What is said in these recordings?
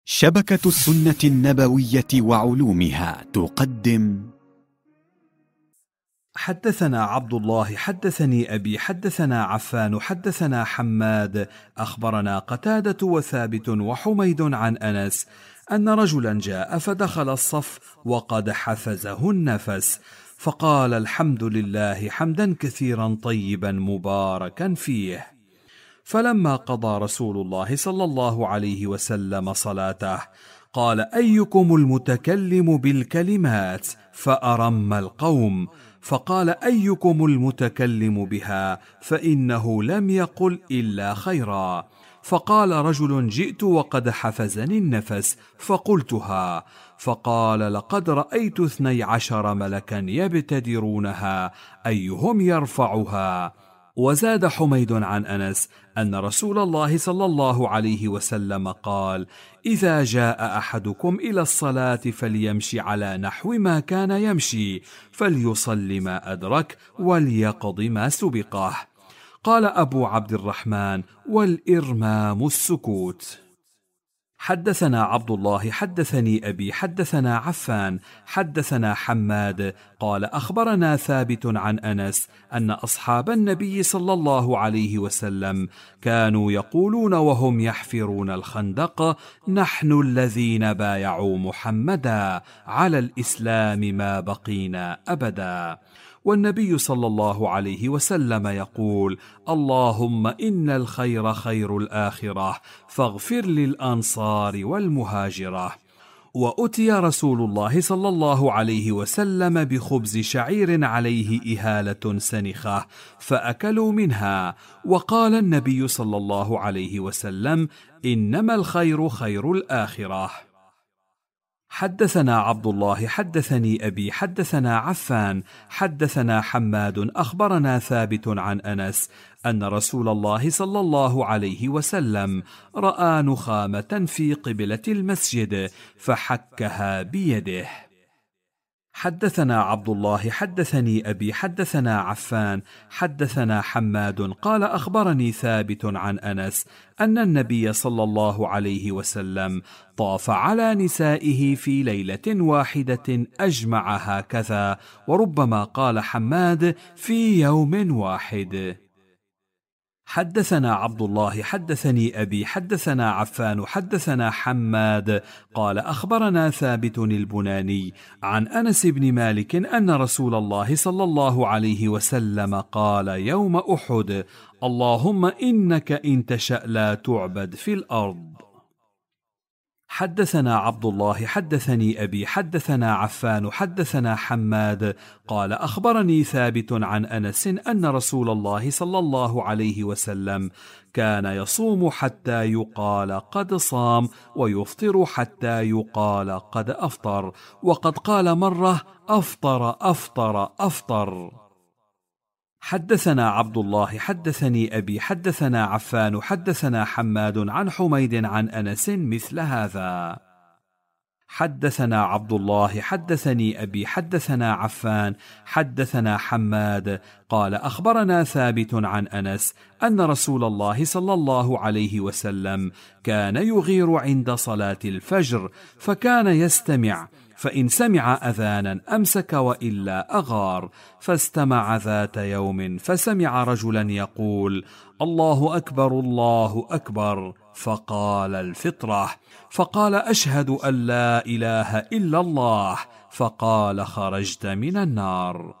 شبكة السنة النبوية وعلومها تقدم. حدثنا عبد الله حدثني أبي حدثنا عفان حدثنا حماد أخبرنا قتادة وثابت وحميد عن أنس أن رجلا جاء فدخل الصف وقد حفزه النفس، فقال: الحمد لله حمدا كثيرا طيبا مباركا فيه. فلما قضى رسول الله صلى الله عليه وسلم صلاته قال: أيكم المتكلم بالكلمات؟ فأرم القوم، فقال: أيكم المتكلم بها؟ فإنه لم يقل إلا خيرا. فقال رجل: جئت وقد حفزني النفس فقلتها. فقال: لقد رأيت 12 ملكا يبتدرونها أيهم يرفعها. وزاد حميد عن أنس أن رسول الله صلى الله عليه وسلم قال: إذا جاء أحدكم إلى الصلاة فليمشي على نحو ما كان يمشي، فليصل ما أدرك وليقض ما سبقه. قال أبو عبد الرحمن: والإرمام السكوت. حدثنا عبد الله حدثني أبي حدثنا عفان حدثنا حماد قال: أخبرنا ثابت عن أنس أن أصحاب النبي صلى الله عليه وسلم كانوا يقولون وهم يحفرون الخندق: نحن الذين بايعوا محمدا على الإسلام ما بقينا أبدا. والنبي صلى الله عليه وسلم يقول: اللهم إن الخير خير الآخرة فاغفر للأنصار والمهاجرة. وأتي رسول الله صلى الله عليه وسلم بخبز شعير عليه إهالة سنخة فأكلوا منها، وقال النبي صلى الله عليه وسلم: إنما الخير خير الآخرة. حدثنا عبد الله حدثني أبي حدثنا عفان حدثنا حماد أخبرنا ثابت عن أنس أن رسول الله صلى الله عليه وسلم رأى نخامة في قبلة المسجد فحكها بيده. حدثنا عبد الله حدثني أبي حدثنا عفان حدثنا حماد قال: أخبرني ثابت عن أنس أن النبي صلى الله عليه وسلم طاف على نسائه في ليلة واحدة أجمع هكذا، وربما قال حماد في يوم واحد. حدثنا عبد الله حدثني أبي حدثنا عفان حدثنا حماد قال: أخبرنا ثابت البناني عن أنس بن مالك أن رسول الله صلى الله عليه وسلم قال يوم أحد: اللهم إنك إن تشأ لا تعبد في الأرض. حدثنا عبد الله حدثني أبي حدثنا عفان حدثنا حماد قال: أخبرني ثابت عن أنس أن رسول الله صلى الله عليه وسلم كان يصوم حتى يقال قد صام ويفطر حتى يقال قد أفطر، وقد قال مرة: أفطر أفطر أفطر. حدثنا عبد الله حدثني أبي حدثنا عفان حدثنا حماد عن حميد عن أنس مثل هذا. حدثنا عبد الله حدثني أبي حدثنا عفان حدثنا حماد قال: أخبرنا ثابت عن أنس أن رسول الله صلى الله عليه وسلم كان يغير عند صلاة الفجر، فكان يستمع، فإن سمع أذانا أمسك وإلا أغار. فاستمع ذات يوم فسمع رجلا يقول: الله أكبر الله أكبر، فقال: الفطرة. فقال: أشهد أن لا إله إلا الله، فقال: خرجت من النار.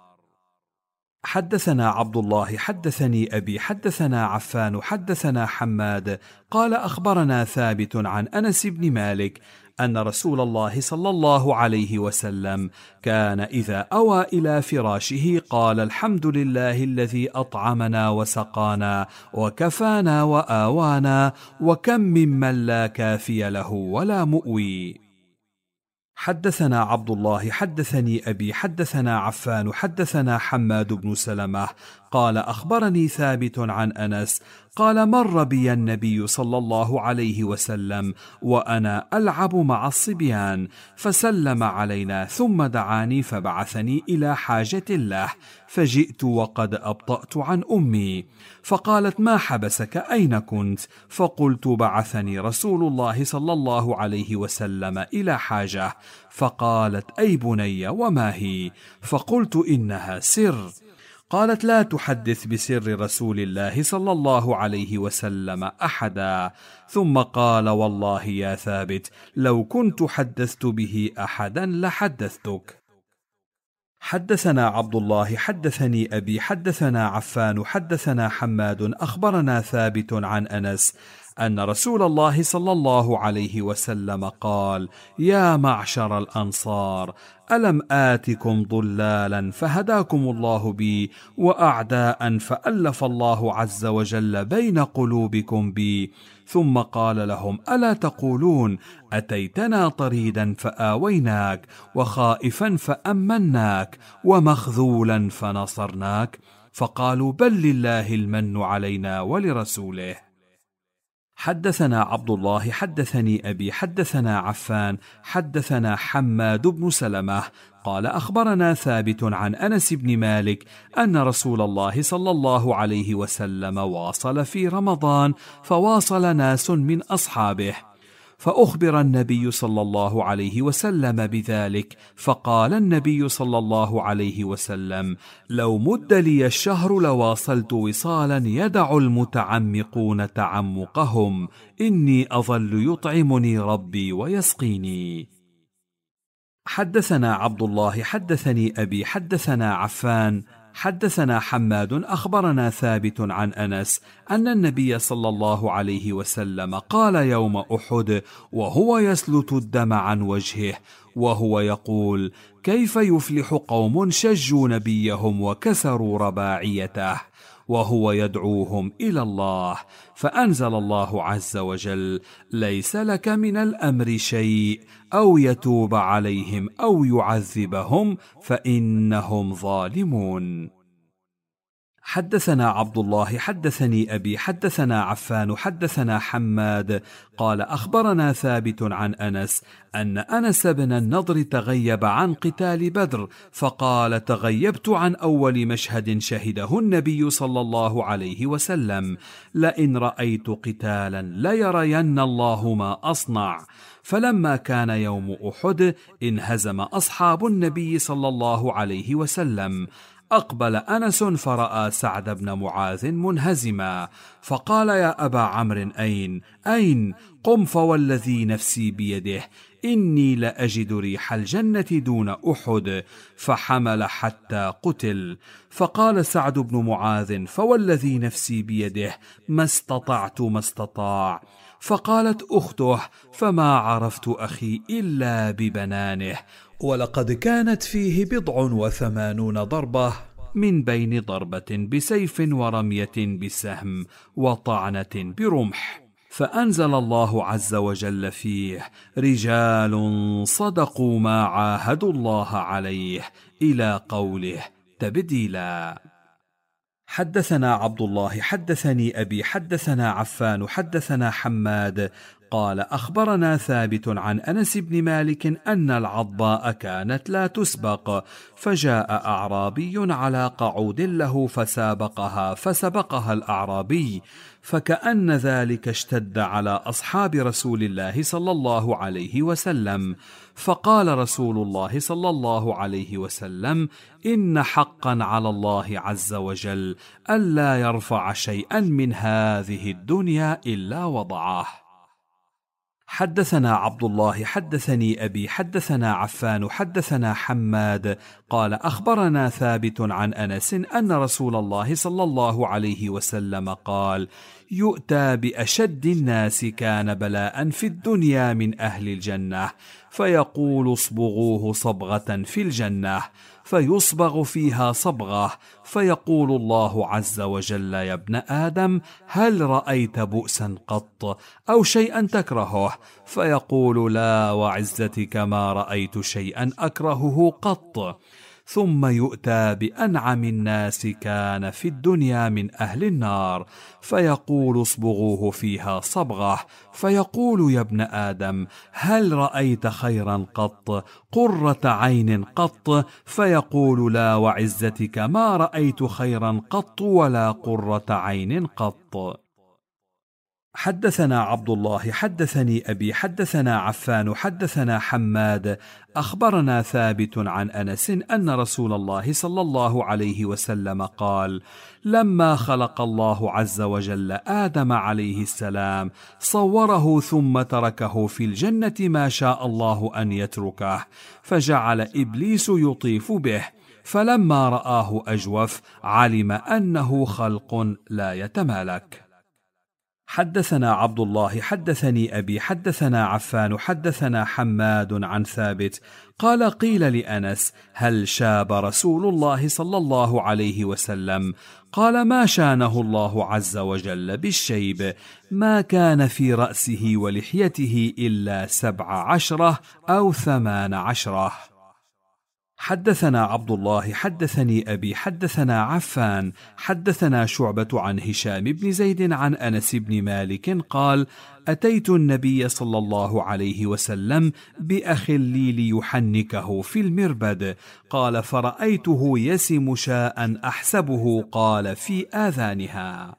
حدثنا عبد الله حدثني أبي حدثنا عفان حدثنا حماد قال: أخبرنا ثابت عن أنس بن مالك أن رسول الله صلى الله عليه وسلم كان إذا أوى إلى فراشه قال: الحمد لله الذي أطعمنا وسقانا وكفانا وآوانا، وكم ممن لا كافي له ولا مؤوي. حدثنا عبد الله حدثني أبي حدثنا عفان حدثنا حماد بن سلمة قال: أخبرني ثابت عن أنس قال: مر بي النبي صلى الله عليه وسلم وأنا ألعب مع الصبيان، فسلم علينا ثم دعاني فبعثني إلى حاجة له، فجئت وقد أبطأت عن أمي، فقالت: ما حبسك؟ أين كنت؟ فقلت: بعثني رسول الله صلى الله عليه وسلم إلى حاجة. فقالت: أي بني، وما هي؟ فقلت: إنها سر. قالت: لا تحدث بسر رسول الله صلى الله عليه وسلم أحدا. ثم قال: والله يا ثابت، لو كنت حدثت به أحدا لحدثتك. حدثنا عبد الله حدثني أبي حدثنا عفان حدثنا حماد أخبرنا ثابت عن أنس أن رسول الله صلى الله عليه وسلم قال: يا معشر الأنصار، ألم آتكم ضلالا فهداكم الله بي، وأعداء فألف الله عز وجل بين قلوبكم بي. ثم قال لهم: ألا تقولون أتيتنا طريدا فآويناك، وخائفا فأمناك، ومخذولا فنصرناك؟ فقالوا: بل لله المن علينا ولرسوله. حدثنا عبد الله حدثني أبي حدثنا عفان حدثنا حماد بن سلمة قال: أخبرنا ثابت عن أنس بن مالك أن رسول الله صلى الله عليه وسلم واصل في رمضان، فواصل ناس من أصحابه، فأخبر النبي صلى الله عليه وسلم بذلك، فقال النبي صلى الله عليه وسلم: لو مد لي الشهر لواصلت وصالا يدع المتعمقون تعمقهم، إني أظل يطعمني ربي ويسقيني. حدثنا عبد الله حدثني أبي حدثنا عفان حدثنا حماد أخبرنا ثابت عن أنس أن النبي صلى الله عليه وسلم قال يوم أحد وهو يسلت الدم عن وجهه وهو يقول: كيف يفلح قوم شجوا نبيهم وكسروا رباعيته، وهو يدعوهم إلى الله، فأنزل الله عز وجل: ليس لك من الأمر شيء، أو يتوب عليهم أو يعذبهم فإنهم ظالمون. حدثنا عبد الله حدثني أبي حدثنا عفان حدثنا حماد قال: أخبرنا ثابت عن أنس أن أنس بن النضر تغيب عن قتال بدر، فقال: تغيبت عن أول مشهد شهده النبي صلى الله عليه وسلم، لئن رأيت قتالا ليرين الله ما أصنع. فلما كان يوم أحد انهزم أصحاب النبي صلى الله عليه وسلم. أقبل أنس فرأى سعد بن معاذ منهزما، فقال: يا أبا عمرو، أين؟ قم فوالذي نفسي بيده إني لأجد ريح الجنة دون أحد، فحمل حتى قتل. فقال سعد بن معاذ: فوالذي نفسي بيده ما استطعت ما استطاع. فقالت أخته: فما عرفت أخي إلا ببنانه، ولقد كانت فيه 87 ضربة، من بين ضربة بسيف ورمية بسهم وطعنة برمح. فأنزل الله عز وجل فيه: رجال صدقوا ما عاهدوا الله عليه، إلى قوله تبديلا. حدثنا عبد الله حدثني أبي حدثنا عفان حدثنا حماد قال: أخبرنا ثابت عن أنس بن مالك أن العضباء كانت لا تسبق، فجاء أعرابي على قعود له فسبقها الأعرابي، فكأن ذلك اشتد على أصحاب رسول الله صلى الله عليه وسلم. فقال رسول الله صلى الله عليه وسلم: إن حقا على الله عز وجل ألا يرفع شيئا من هذه الدنيا إلا وضعه. حدثنا عبد الله حدثني أبي حدثنا عفان حدثنا حماد قال: أخبرنا ثابت عن أنس أن رسول الله صلى الله عليه وسلم قال: يؤتى بأشد الناس كان بلاء في الدنيا من أهل الجنة، فيقول: اصبغوه صبغة في الجنة، فيصبغ فيها صبغة، فيقول الله عز وجل: يا ابن آدم، هل رأيت بؤسا قط أو شيئا تكرهه؟ فيقول: لا وعزتك ما رأيت شيئا أكرهه قط. ثم يؤتى بأنعم الناس كان في الدنيا من أهل النار، فيقول اصبغوه فيها صبغة، فيقول يا ابن آدم هل رأيت خيرا قط؟ قرة عين قط؟ فيقول لا وعزتك ما رأيت خيرا قط ولا قرة عين قط. حدثنا عبد الله حدثني أبي حدثنا عفان حدثنا حماد أخبرنا ثابت عن أنس أن رسول الله صلى الله عليه وسلم قال: لما خلق الله عز وجل آدم عليه السلام صوره ثم تركه في الجنة ما شاء الله أن يتركه، فجعل إبليس يطيف به، فلما رآه أجوف علم أنه خلق لا يتمالك. حدثنا عبد الله حدثني أبي حدثنا عفان حدثنا حماد عن ثابت قال: قيل لأنس: هل شاب رسول الله صلى الله عليه وسلم؟ قال: ما شانه الله عز وجل بالشيب، ما كان في رأسه ولحيته إلا 17 أو 18. حدثنا عبد الله حدثني أبي حدثنا عفان حدثنا شعبة عن هشام بن زيد عن أنس بن مالك قال: أتيت النبي صلى الله عليه وسلم بأخ لي ليحنكه في المربد، قال: فرأيته يسم شاء أحسبه قال في آذانها.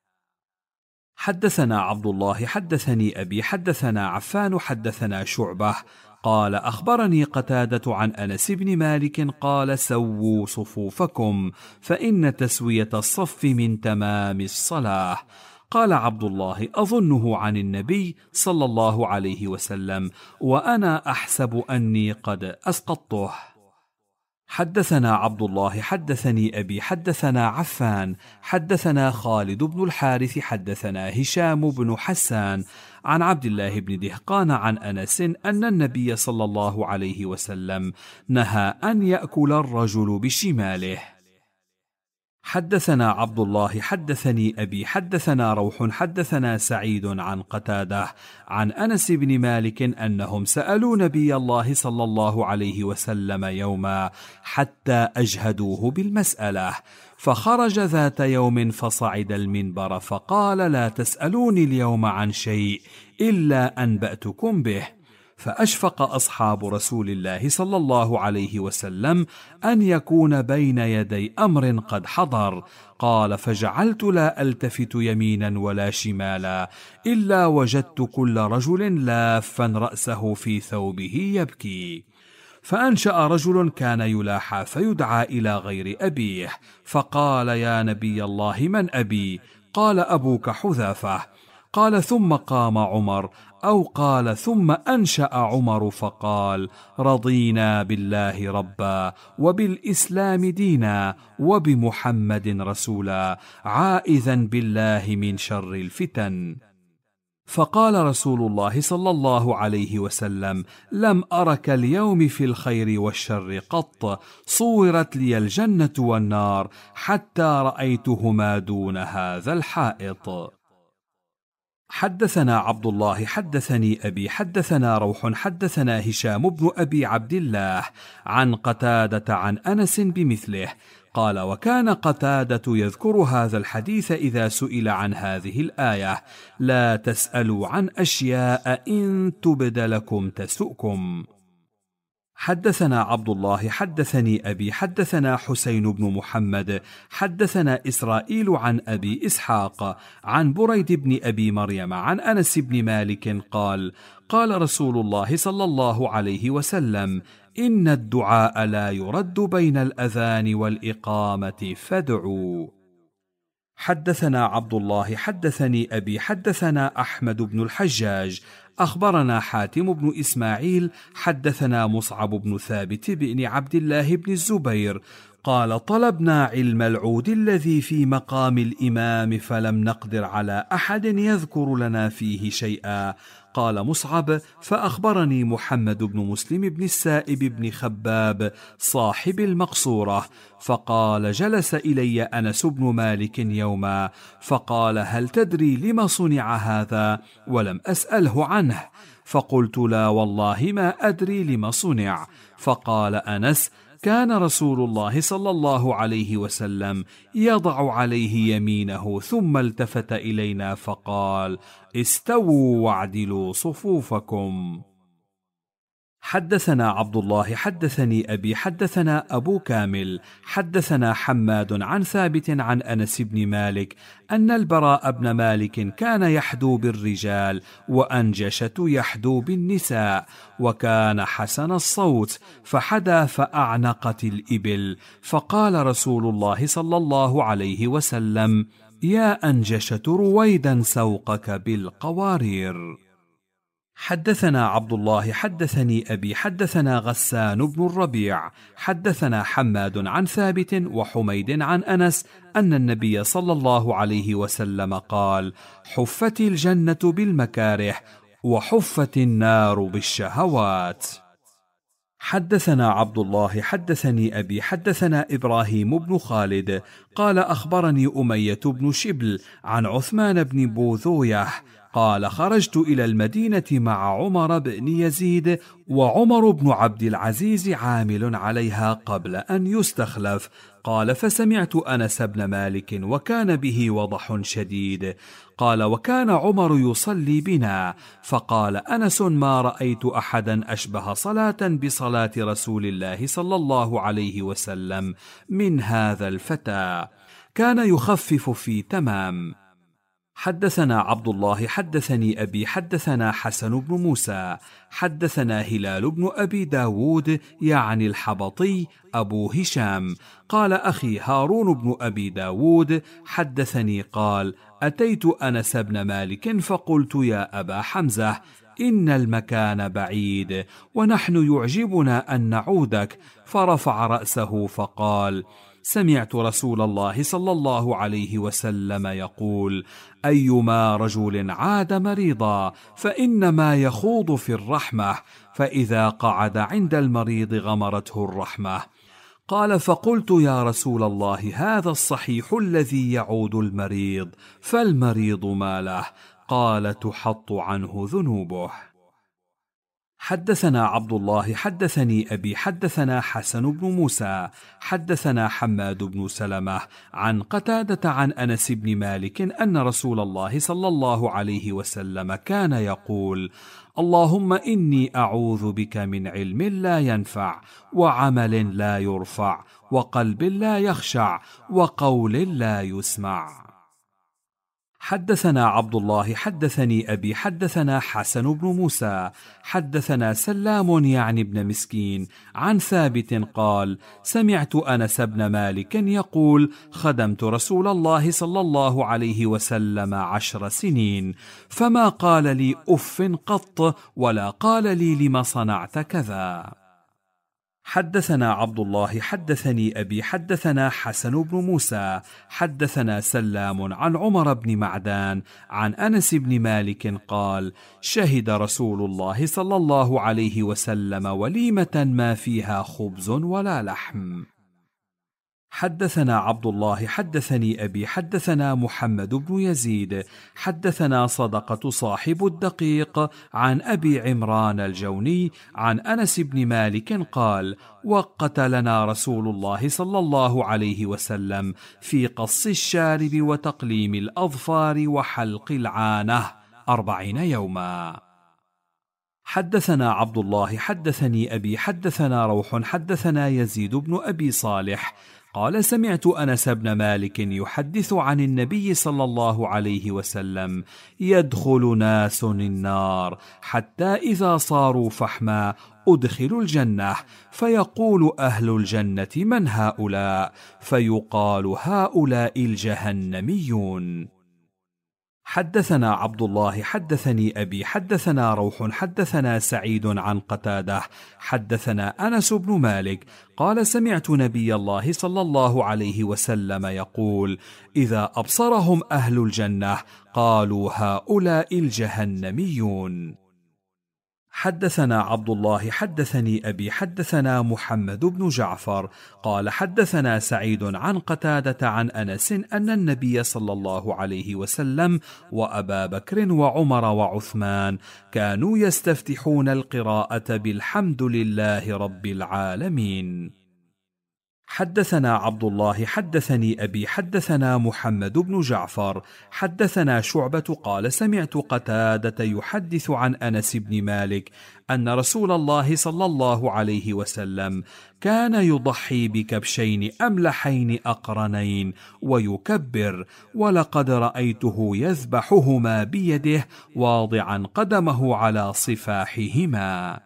حدثنا عبد الله حدثني أبي حدثنا عفان حدثنا شعبة قال: أخبرني قتادة عن أنس بن مالك قال: سووا صفوفكم فإن تسوية الصف من تمام الصلاة. قال عبد الله: أظنه عن النبي صلى الله عليه وسلم، وأنا أحسب أني قد أسقطته. حدثنا عبد الله حدثني أبي حدثنا عفان حدثنا خالد بن الحارث حدثنا هشام بن حسان عن عبد الله بن دهقان عن أنس أن النبي صلى الله عليه وسلم نهى أن يأكل الرجل بشماله. حدثنا عبد الله حدثني أبي حدثنا روح حدثنا سعيد عن قتادة عن أنس بن مالك أنهم سألوا نبي الله صلى الله عليه وسلم يوما حتى أجهدوه بالمسألة، فخرج ذات يوم فصعد المنبر فقال: لا تسألوني اليوم عن شيء إلا أنبأتكم به. فأشفق أصحاب رسول الله صلى الله عليه وسلم أن يكون بين يدي أمر قد حضر. قال: فجعلت لا ألتفت يمينا ولا شمالا إلا وجدت كل رجل لافا رأسه في ثوبه يبكي. فأنشأ رجل كان يلاحى فيدعى إلى غير أبيه، فقال: يا نبي الله من أبي؟ قال: أبوك حذافة. قال: ثم قام عمر، أو قال: ثم أنشأ عمر فقال: رضينا بالله ربا وبالإسلام دينا وبمحمد رسولا، عائذا بالله من شر الفتن. فقال رسول الله صلى الله عليه وسلم: لم أرك اليوم في الخير والشر قط، صورت لي الجنة والنار حتى رأيتهما دون هذا الحائط. حدثنا عبد الله حدثني أبي حدثنا روح حدثنا هشام بن أبي عبد الله عن قتادة عن أنس بمثله قال: وكان قتادة يذكر هذا الحديث إذا سئل عن هذه الآية: لا تسألوا عن أشياء إن تبد لكم تسؤكم. حدثنا عبد الله حدثني أبي حدثنا حسين بن محمد حدثنا إسرائيل عن أبي إسحاق عن بريد بن أبي مريم عن أنس بن مالك قال: قال رسول الله صلى الله عليه وسلم: إن الدعاء لا يرد بين الأذان والإقامة فادعوا. حدثنا عبد الله حدثني أبي حدثنا أحمد بن الحجاج أخبرنا حاتم بن إسماعيل حدثنا مصعب بن ثابت بن عبد الله بن الزبير قال: طلبنا علم العود الذي في مقام الإمام فلم نقدر على أحد يذكر لنا فيه شيئا. قال مصعب: فأخبرني محمد بن مسلم بن السائب بن خباب صاحب المقصورة فقال: جلس إلي أنس بن مالك يوما فقال: هل تدري لما صنع هذا؟ ولم أسأله عنه، فقلت: لا والله ما أدري لما صنع. فقال أنس: كان رسول الله صلى الله عليه وسلم يضع عليه يمينه ثم التفت إلينا فقال: استووا واعدلوا صفوفكم. حدثنا عبد الله حدثني أبي حدثنا أبو كامل حدثنا حماد عن ثابت عن أنس بن مالك أن البراء بن مالك كان يحدو بالرجال وأنجشة يحدو بالنساء، وكان حسن الصوت، فحدا فأعنقت الإبل، فقال رسول الله صلى الله عليه وسلم: يا أنجشة رويدا سوقك بالقوارير. حدثنا عبد الله حدثني أبي حدثنا غسان بن الربيع حدثنا حماد عن ثابت وحميد عن أنس أن النبي صلى الله عليه وسلم قال: حفت الجنة بالمكاره وحفت النار بالشهوات. حدثنا عبد الله حدثني أبي حدثنا إبراهيم بن خالد قال: أخبرني أمية بن شبل عن عثمان بن بوذويه قال: خرجت إلى المدينة مع عمر بن يزيد، وعمر بن عبد العزيز عامل عليها قبل أن يستخلف. قال: فسمعت أنس بن مالك وكان به وضح شديد. قال: وكان عمر يصلي بنا، فقال أنس: ما رأيت أحدا أشبه صلاة بصلاة رسول الله صلى الله عليه وسلم من هذا الفتى، كان يخفف في تمام. حدثنا عبد الله حدثني أبي حدثنا حسن بن موسى حدثنا هلال بن أبي داود يعني الحبطي أبو هشام قال: أخي هارون بن أبي داود حدثني قال: أتيت أنس بن مالك فقلت: يا أبا حمزة، إن المكان بعيد ونحن يعجبنا أن نعودك. فرفع رأسه فقال: سمعت رسول الله صلى الله عليه وسلم يقول: أيما رجل عاد مريضا فإنما يخوض في الرحمة، فإذا قعد عند المريض غمرته الرحمة. قال: فقلت: يا رسول الله، هذا الصحيح الذي يعود المريض، فالمريض ما له؟ قال: تحط عنه ذنوبه. حدثنا عبد الله حدثني أبي حدثنا حسن بن موسى حدثنا حماد بن سلمة عن قتادة عن أنس بن مالك أن رسول الله صلى الله عليه وسلم كان يقول: اللهم إني أعوذ بك من علم لا ينفع، وعمل لا يرفع، وقلب لا يخشع، وقول لا يسمع. حدثنا عبد الله حدثني أبي حدثنا حسن بن موسى حدثنا سلام يعني ابن مسكين عن ثابت قال: سمعت أنس بن مالك يقول: خدمت رسول الله صلى الله عليه وسلم 10 سنين، فما قال لي أف قط، ولا قال لي لم صنعت كذا. حدثنا عبد الله حدثني أبي حدثنا حسن بن موسى حدثنا سلام عن عمر بن معدان عن أنس بن مالك قال: شهد رسول الله صلى الله عليه وسلم وليمة ما فيها خبز ولا لحم. حدثنا عبد الله حدثني أبي حدثنا محمد بن يزيد حدثنا صدقة صاحب الدقيق عن أبي عمران الجوني عن أنس بن مالك قال: وقت لنا رسول الله صلى الله عليه وسلم في قص الشارب وتقليم الأظفار وحلق العانة 40 يوما. حدثنا عبد الله حدثني أبي حدثنا روح حدثنا يزيد بن أبي صالح قال: سمعت أنس بن مالك يحدث عن النبي صلى الله عليه وسلم: يدخل ناس النار حتى إذا صاروا فحما أدخلوا الجنة، فيقول أهل الجنة: من هؤلاء؟ فيقال: هؤلاء الجهنميون. حدثنا عبد الله حدثني أبي حدثنا روح حدثنا سعيد عن قتادة حدثنا أنس بن مالك قال: سمعت نبي الله صلى الله عليه وسلم يقول: إذا أبصرهم أهل الجنة قالوا: هؤلاء الجهنميون. حدثنا عبد الله حدثني أبي حدثنا محمد بن جعفر قال: حدثنا سعيد عن قتادة عن أنس أن النبي صلى الله عليه وسلم وأبا بكر وعمر وعثمان كانوا يستفتحون القراءة بالحمد لله رب العالمين. حدثنا عبد الله حدثني أبي حدثنا محمد بن جعفر حدثنا شعبة قال سمعت قتادة يحدث عن أنس بن مالك أن رسول الله صلى الله عليه وسلم كان يضحي بكبشين أملحين أقرنين ويكبر، ولقد رأيته يذبحهما بيده واضعا قدمه على صفاحهما.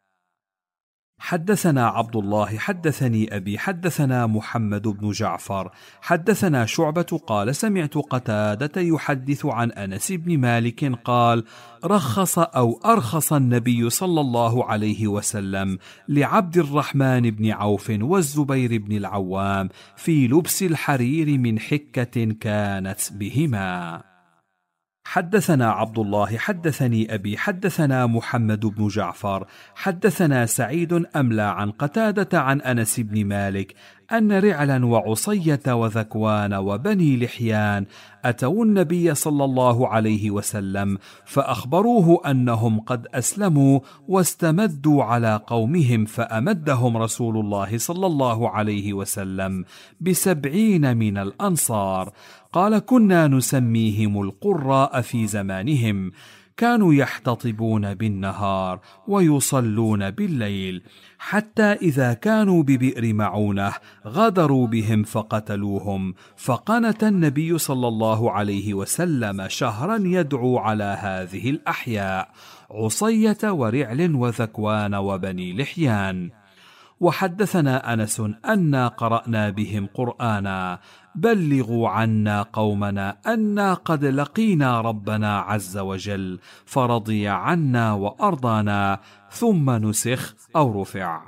حدثنا عبد الله حدثني أبي حدثنا محمد بن جعفر حدثنا شعبة قال سمعت قتادة يحدث عن أنس بن مالك قال رخص أو أرخص النبي صلى الله عليه وسلم لعبد الرحمن بن عوف والزبير بن العوام في لبس الحرير من حكة كانت بهما. حدثنا عبد الله حدثني أبي حدثنا محمد بن جعفر حدثنا سعيد أملى عن قتادة عن أنس بن مالك أن رعلا وعصية وذكوان وبني لحيان أتوا النبي صلى الله عليه وسلم فأخبروه أنهم قد أسلموا واستمدوا على قومهم، فأمدهم رسول الله صلى الله عليه وسلم ب70 من الأنصار. قال كنا نسميهم القراء في زمانهم، كانوا يحتطبون بالنهار ويصلون بالليل، حتى إذا كانوا ببئر معونة غدروا بهم فقتلوهم، فقنت النبي صلى الله عليه وسلم شهرا يدعو على هذه الأحياء عصية ورعل وذكوان وبني لحيان. وحدثنا أنس أنا قرأنا بهم قرآنا بلغوا عنا قومنا أنا قد لقينا ربنا عز وجل فرضي عنا وأرضانا ثم نسخ أو رفع.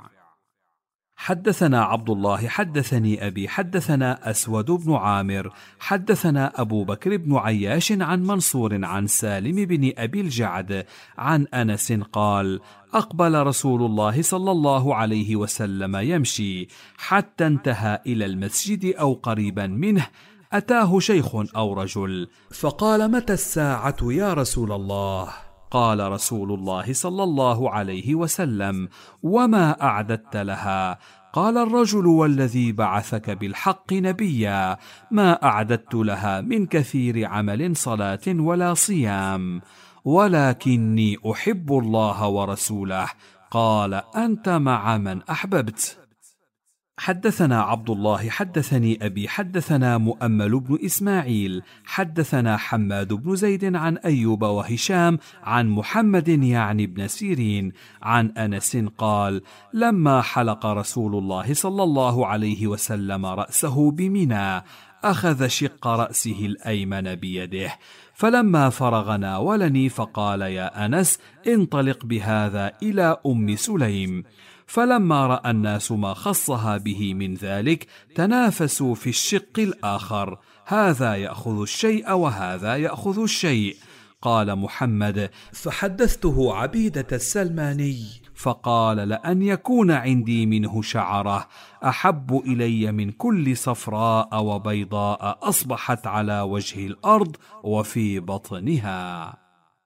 حدثنا عبد الله حدثني أبي حدثنا أسود بن عامر حدثنا أبو بكر بن عياش عن منصور عن سالم بن أبي الجعد عن أنس قال أقبل رسول الله صلى الله عليه وسلم يمشي حتى انتهى إلى المسجد أو قريبا منه، أتاه شيخ أو رجل فقال متى الساعة يا رسول الله؟ قال رسول الله صلى الله عليه وسلم وما أعددت لها؟ قال الرجل والذي بعثك بالحق نبيا ما أعددت لها من كثير عمل صلاة ولا صيام، ولكني أحب الله ورسوله. قال أنت مع من أحببت. حدثنا عبد الله حدثني أبي حدثنا مؤمل بن إسماعيل حدثنا حماد بن زيد عن أيوب وهشام عن محمد يعني بن سيرين عن أنس قال لما حلق رسول الله صلى الله عليه وسلم رأسه بمنى أخذ شق رأسه الأيمن بيده، فلما فرغ ناولني فقال يا أنس انطلق بهذا إلى أم سليم. فلما رأى الناس ما خصها به من ذلك تنافسوا في الشق الآخر، هذا يأخذ الشيء وهذا يأخذ الشيء. قال محمد فحدثته عبيدة السلماني فقال لأن يكون عندي منه شعرة أحب إلي من كل صفراء وبيضاء أصبحت على وجه الأرض وفي بطنها.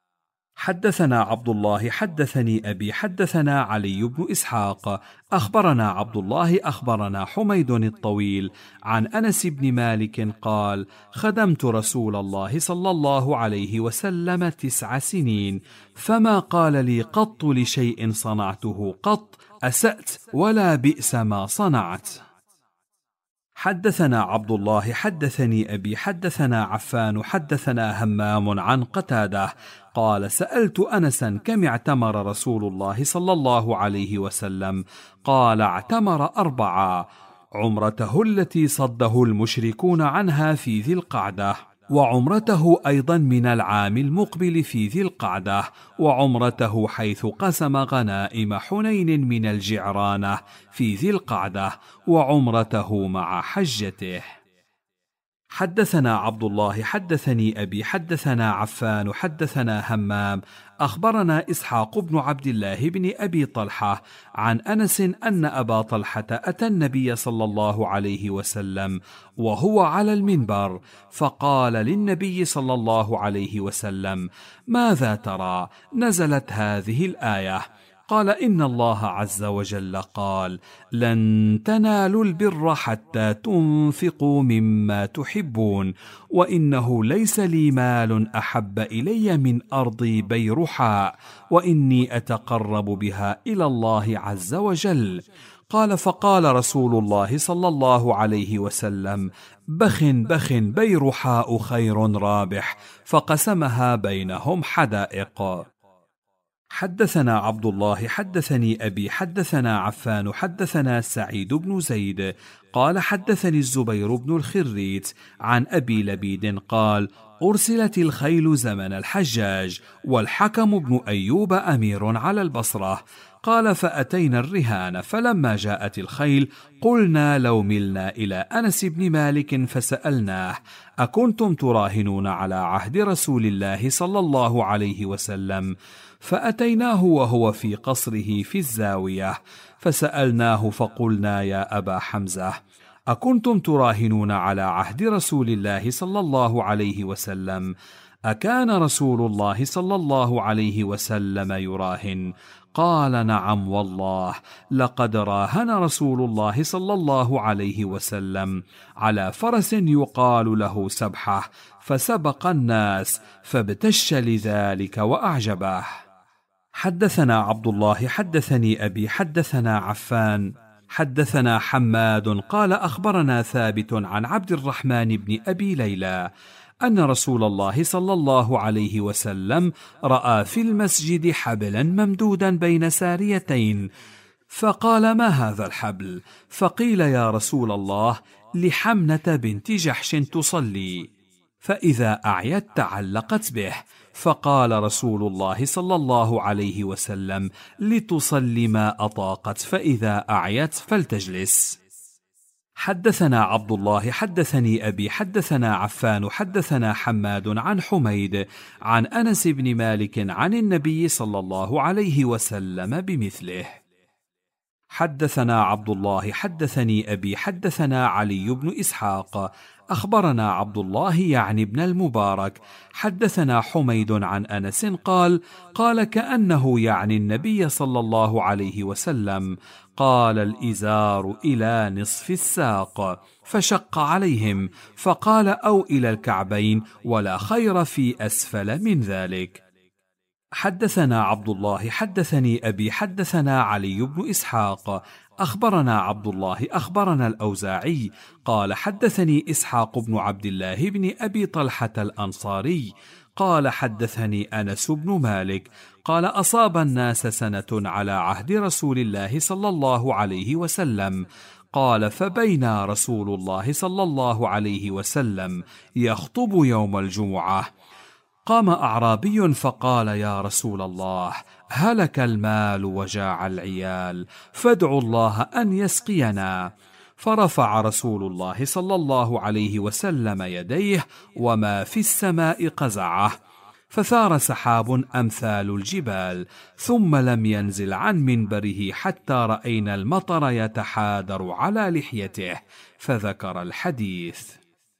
حدثنا عبد الله حدثني أبي حدثنا علي بن إسحاق أخبرنا عبد الله أخبرنا حميد الطويل عن أنس بن مالك قال خدمت رسول الله صلى الله عليه وسلم 9 سنين، فما قال لي قط لشيء صنعته قط أسأت ولا بئس ما صنعت. حدثنا عبد الله حدثني أبي حدثنا عفان حدثنا همام عن قتادة قال سألت أنسا كم اعتمر رسول الله صلى الله عليه وسلم؟ قال اعتمر 4، عمرته التي صده المشركون عنها في ذي القعدة، وعمرته أيضا من العام المقبل في ذي القعدة، وعمرته حيث قسم غنائم حنين من الجعرانة في ذي القعدة، وعمرته مع حجته. حدثنا عبد الله حدثني أبي حدثنا عفان حدثنا همام أخبرنا إسحاق بن عبد الله بن أبي طلحة عن أنس أن أبا طلحة أتى النبي صلى الله عليه وسلم وهو على المنبر، فقال للنبي صلى الله عليه وسلم ماذا ترى؟ نزلت هذه الآية قال: إن الله عز وجل قال: لن تنالوا البر حتى تنفقوا مما تحبون، وإنه ليس لي مال أحب إلي من أرضي بيرحاء، وإني أتقرب بها إلى الله عز وجل. قال: فقال رسول الله صلى الله عليه وسلم: بخ بخ بيرحاء خير رابح، فقسمها بينهم حدائق. حدثنا عبد الله حدثني أبي حدثنا عفان حدثنا سعيد بن زيد قال: حدثني الزبير بن الخريت عن أبي لبيد قال: أرسلت الخيل زمن الحجاج، والحكم بن أيوب أمير على البصرة. قال: فأتينا الرهان، فلما جاءت الخيل قلنا لو ملنا إلى أنس بن مالك فسألناه: أكنتم تراهنون على عهد رسول الله صلى الله عليه وسلم؟ فأتيناه وهو في قصره في الزاوية، فسألناه فقلنا: يا أبا حمزة، أكنتم تراهنون على عهد رسول الله صلى الله عليه وسلم؟ أكان رسول الله صلى الله عليه وسلم يراهن؟ قال: نعم والله، لقد راهن رسول الله صلى الله عليه وسلم على فرس يقال له سبحة، فسبق الناس فابتش لذلك وأعجبه. حدثنا عبد الله حدثني أبي حدثنا عفان حدثنا حماد قال: أخبرنا ثابت عن عبد الرحمن بن أبي ليلى أن رسول الله صلى الله عليه وسلم رأى في المسجد حبلا ممدودا بين ساريتين، فقال: ما هذا الحبل؟ فقيل: يا رسول الله، لحمنة بنت جحش تصلي، فإذا أعيت تعلقت به. فقال رسول الله صلى الله عليه وسلم: لتصلي ما أطاقت، فإذا أعيت فلتجلس. حدثنا عبد الله حدثني أبي حدثنا عفان حدثنا حماد عن حميد عن أنس بن مالك عن النبي صلى الله عليه وسلم بمثله. حدثنا عبد الله حدثني أبي حدثنا علي بن إسحاق أخبرنا عبد الله يعني ابن المبارك حدثنا حميد عن أنس قال كأنه يعني النبي صلى الله عليه وسلم، قال: الإزار إلى نصف الساق، فشق عليهم، فقال: أو إلى الكعبين، ولا خير في أسفل من ذلك. حدثنا عبد الله حدثني أبي حدثنا علي بن إسحاق أخبرنا عبد الله أخبرنا الأوزاعي قال: حدثني إسحاق بن عبد الله بن أبي طلحة الأنصاري قال: حدثني أنس بن مالك قال: أصاب الناس سنة على عهد رسول الله صلى الله عليه وسلم. قال: فبينا رسول الله صلى الله عليه وسلم يخطب يوم الجمعة، قام أعرابي فقال: يا رسول الله، هلك المال وجاع العيال، فادعوا الله أن يسقينا. فرفع رسول الله صلى الله عليه وسلم يديه وما في السماء قزعه، فثار سحاب أمثال الجبال، ثم لم ينزل عن منبره حتى رأينا المطر يتحادر على لحيته، فذكر الحديث.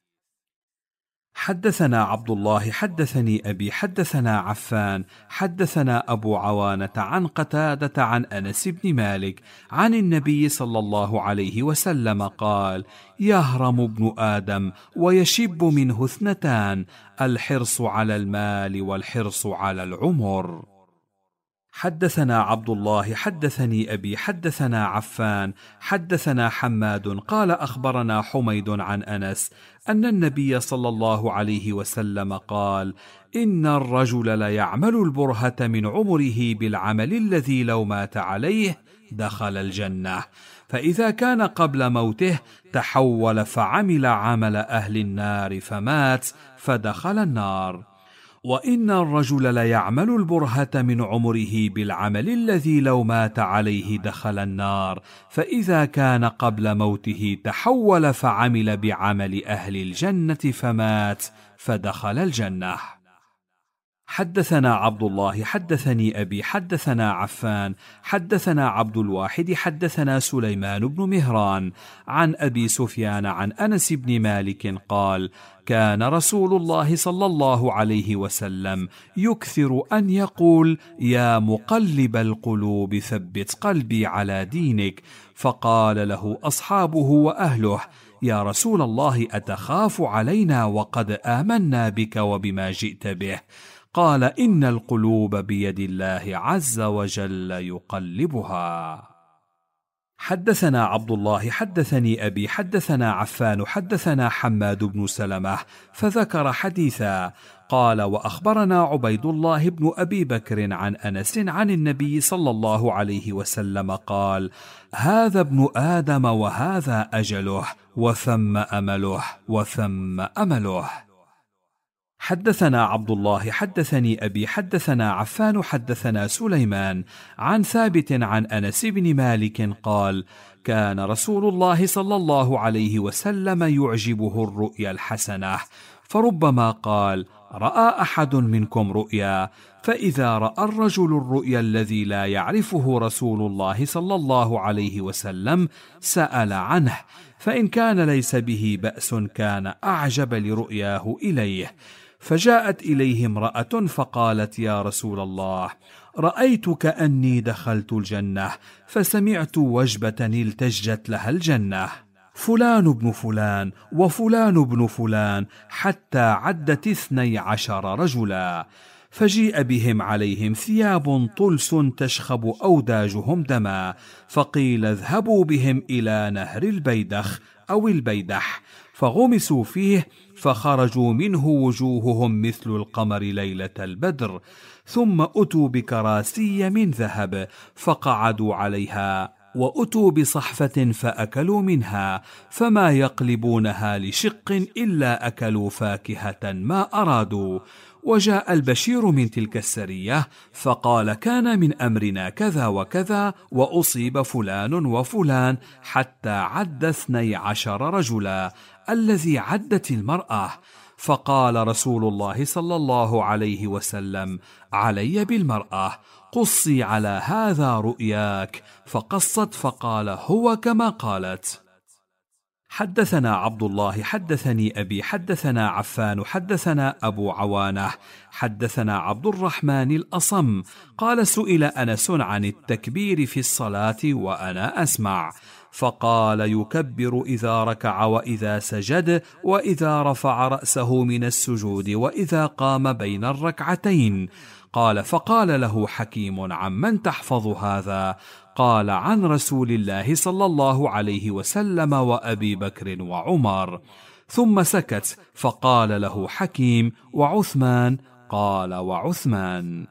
حدثنا عبد الله حدثني أبي حدثنا عفان حدثنا أبو عوانة عن قتادة عن أنس بن مالك عن النبي صلى الله عليه وسلم قال: يهرم ابن آدم ويشب منه اثنتان: الحرص على المال والحرص على العمر. حدثنا عبد الله حدثني أبي حدثنا عفان حدثنا حماد قال: أخبرنا حميد عن أنس أن النبي صلى الله عليه وسلم قال: إن الرجل ليعمل البرهة من عمره بالعمل الذي لو مات عليه دخل الجنة، فإذا كان قبل موته تحول فعمل عمل أهل النار فمات فدخل النار. وإن الرجل ليعمل البرهة من عمره بالعمل الذي لو مات عليه دخل النار، فإذا كان قبل موته تحول فعمل بعمل أهل الجنة فمات فدخل الجنة. حدثنا عبد الله حدثني أبي حدثنا عفان حدثنا عبد الواحد حدثنا سليمان بن مهران عن أبي سفيان عن أنس بن مالك قال: كان رسول الله صلى الله عليه وسلم يكثر أن يقول: يا مقلب القلوب ثبت قلبي على دينك. فقال له أصحابه وأهله: يا رسول الله، أتخاف علينا وقد آمنا بك وبما جئت به؟ قال: إن القلوب بيد الله عز وجل يقلبها. حدثنا عبد الله حدثني أبي حدثنا عفان حدثنا حماد بن سلمة فذكر حديثا قال: وأخبرنا عبيد الله بن أبي بكر عن أنس عن النبي صلى الله عليه وسلم قال: هذا ابن آدم وهذا أجله وثم أمله وثم أمله. حدثنا عبد الله حدثني أبي حدثنا عفان حدثنا سليمان عن ثابت عن أنس بن مالك قال: كان رسول الله صلى الله عليه وسلم يعجبه الرؤيا الحسنة، فربما قال: رأى أحد منكم رؤيا، فإذا رأى الرجل الرؤيا الذي لا يعرفه رسول الله صلى الله عليه وسلم سأل عنه، فإن كان ليس به بأس كان أعجب لرؤياه إليه. فجاءت إليه امرأة فقالت: يا رسول الله، رأيت كأني دخلت الجنة، فسمعت وجبة التجت لها الجنة، فلان بن فلان وفلان بن فلان، حتى عدت 12 رجلا. فجيء بهم عليهم ثياب طلس تشخب أوداجهم دما، فقيل: اذهبوا بهم إلى نهر البيدخ أو البيدح، فغمسوا فيه، فخرجوا منه وجوههم مثل القمر ليلة البدر، ثم أتوا بكراسي من ذهب فقعدوا عليها، وأتوا بصحفة فأكلوا منها، فما يقلبونها لشق إلا أكلوا فاكهة ما أرادوا. وجاء البشير من تلك السرية فقال: كان من أمرنا كذا وكذا، وأصيب فلان وفلان، حتى عد 12 رجلا الذي عدت المرأة. فقال رسول الله صلى الله عليه وسلم: علي بالمرأة، قصي على هذا رؤياك. فقصت فقال: هو كما قالت. حدثنا عبد الله حدثني أبي حدثنا عفان حدثنا أبو عوانة حدثنا عبد الرحمن الأصم قال: سئل أنس عن التكبير في الصلاة وأنا أسمع، فقال: يكبر إذا ركع وإذا سجد وإذا رفع رأسه من السجود وإذا قام بين الركعتين. قال: فقال له حكيم: عمن تحفظ هذا؟ قال: عن رسول الله صلى الله عليه وسلم وأبي بكر وعمر. ثم سكت، فقال له حكيم: وعثمان؟ قال: وعثمان.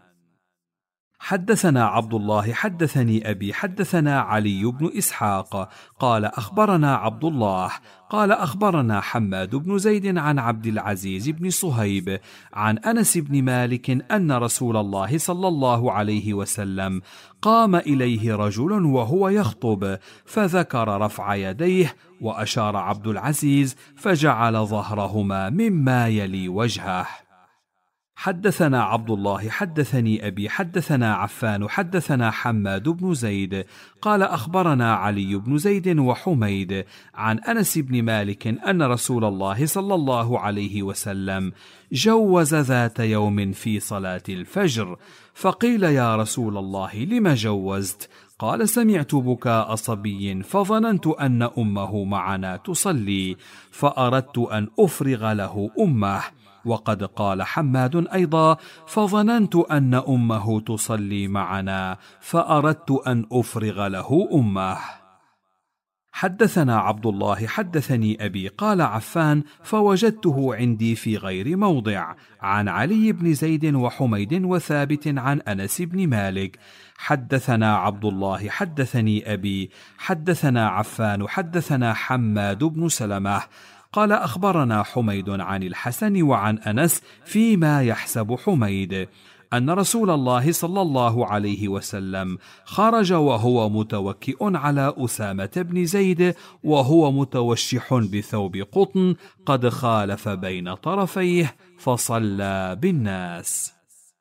حدثنا عبد الله حدثني أبي حدثنا علي بن إسحاق قال: أخبرنا عبد الله قال: أخبرنا حماد بن زيد عن عبد العزيز بن صهيب عن أنس بن مالك أن رسول الله صلى الله عليه وسلم قام إليه رجل وهو يخطب، فذكر رفع يديه، وأشار عبد العزيز فجعل ظهرهما مما يلي وجهه. حدثنا عبد الله حدثني أبي حدثنا عفان حدثنا حماد بن زيد قال: أخبرنا علي بن زيد وحميد عن أنس بن مالك أن رسول الله صلى الله عليه وسلم جوز ذات يوم في صلاة الفجر، فقيل: يا رسول الله، لم جوزت؟ قال: سمعت بكاء صبي فظننت أن أمه معنا تصلي، فأردت أن أفرغ له أمه. وقد قال حماد أيضا: فظننت أن أمه تصلي معنا، فأردت أن أفرغ له أمه. حدثنا عبد الله حدثني أبي قال عفان: فوجدته عندي في غير موضع، عن علي بن زيد وحميد وثابت عن أنس بن مالك. حدثنا عبد الله حدثني أبي حدثنا عفان حدثنا حماد بن سلمة قال: أخبرنا حميد عن الحسن وعن أنس فيما يحسب حميد أن رسول الله صلى الله عليه وسلم خرج وهو متوكئ على أسامة بن زيد وهو متوشح بثوب قطن قد خالف بين طرفيه، فصلى بالناس.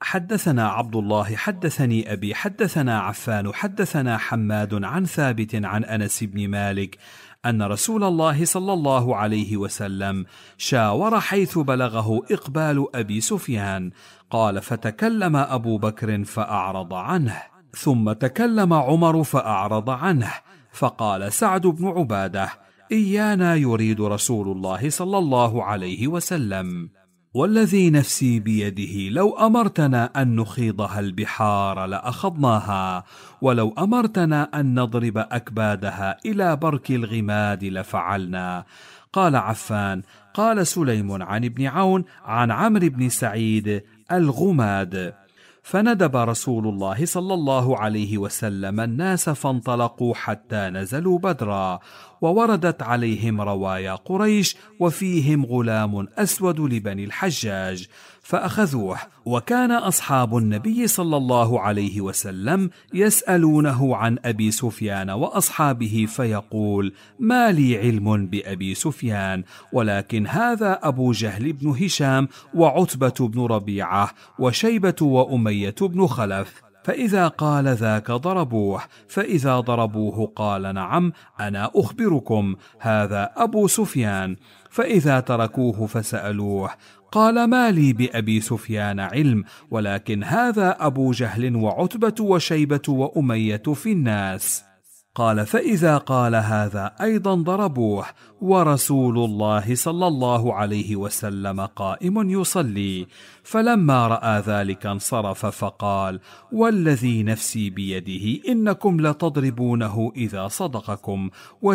حدثنا عبد الله حدثني أبي حدثنا عفان حدثنا حماد عن ثابت عن أنس بن مالك أن رسول الله صلى الله عليه وسلم شاور حيث بلغه إقبال أبي سفيان. قال: فتكلم أبو بكر فأعرض عنه، ثم تكلم عمر فأعرض عنه، فقال سعد بن عبادة: إيانا يريد رسول الله صلى الله عليه وسلم، والذي نفسي بيده لو أمرتنا أن نخيضها البحار لأخضناها، ولو أمرتنا أن نضرب أكبادها إلى برك الغماد لفعلنا. قال عفان: قال سليم عن ابن عون عن عمرو بن سعيد: الغماد. فندب رسول الله صلى الله عليه وسلم الناس فانطلقوا حتى نزلوا بدرا، ووردت عليهم روايا قريش وفيهم غلام أسود لبني الحجاج فأخذوه. وكان أصحاب النبي صلى الله عليه وسلم يسألونه عن أبي سفيان وأصحابه، فيقول: ما لي علم بأبي سفيان، ولكن هذا أبو جهل بن هشام وعتبة بن ربيعة وشيبة وأمية بن خلف. فإذا قال ذاك ضربوه، فإذا ضربوه قال: نعم أنا أخبركم، هذا أبو سفيان. فإذا تركوه فسألوه قال: ما لي بأبي سفيان علم، ولكن هذا أبو جهل وعتبة وشيبة وأمية في الناس. قال: فإذا قال هذا أيضا ضربوه، ورسول الله صلى الله عليه وسلم قائم يصلي. فلما رأى ذلك انصرف فقال: والذي نفسي بيده إنكم لتضربونه إذا صدقكم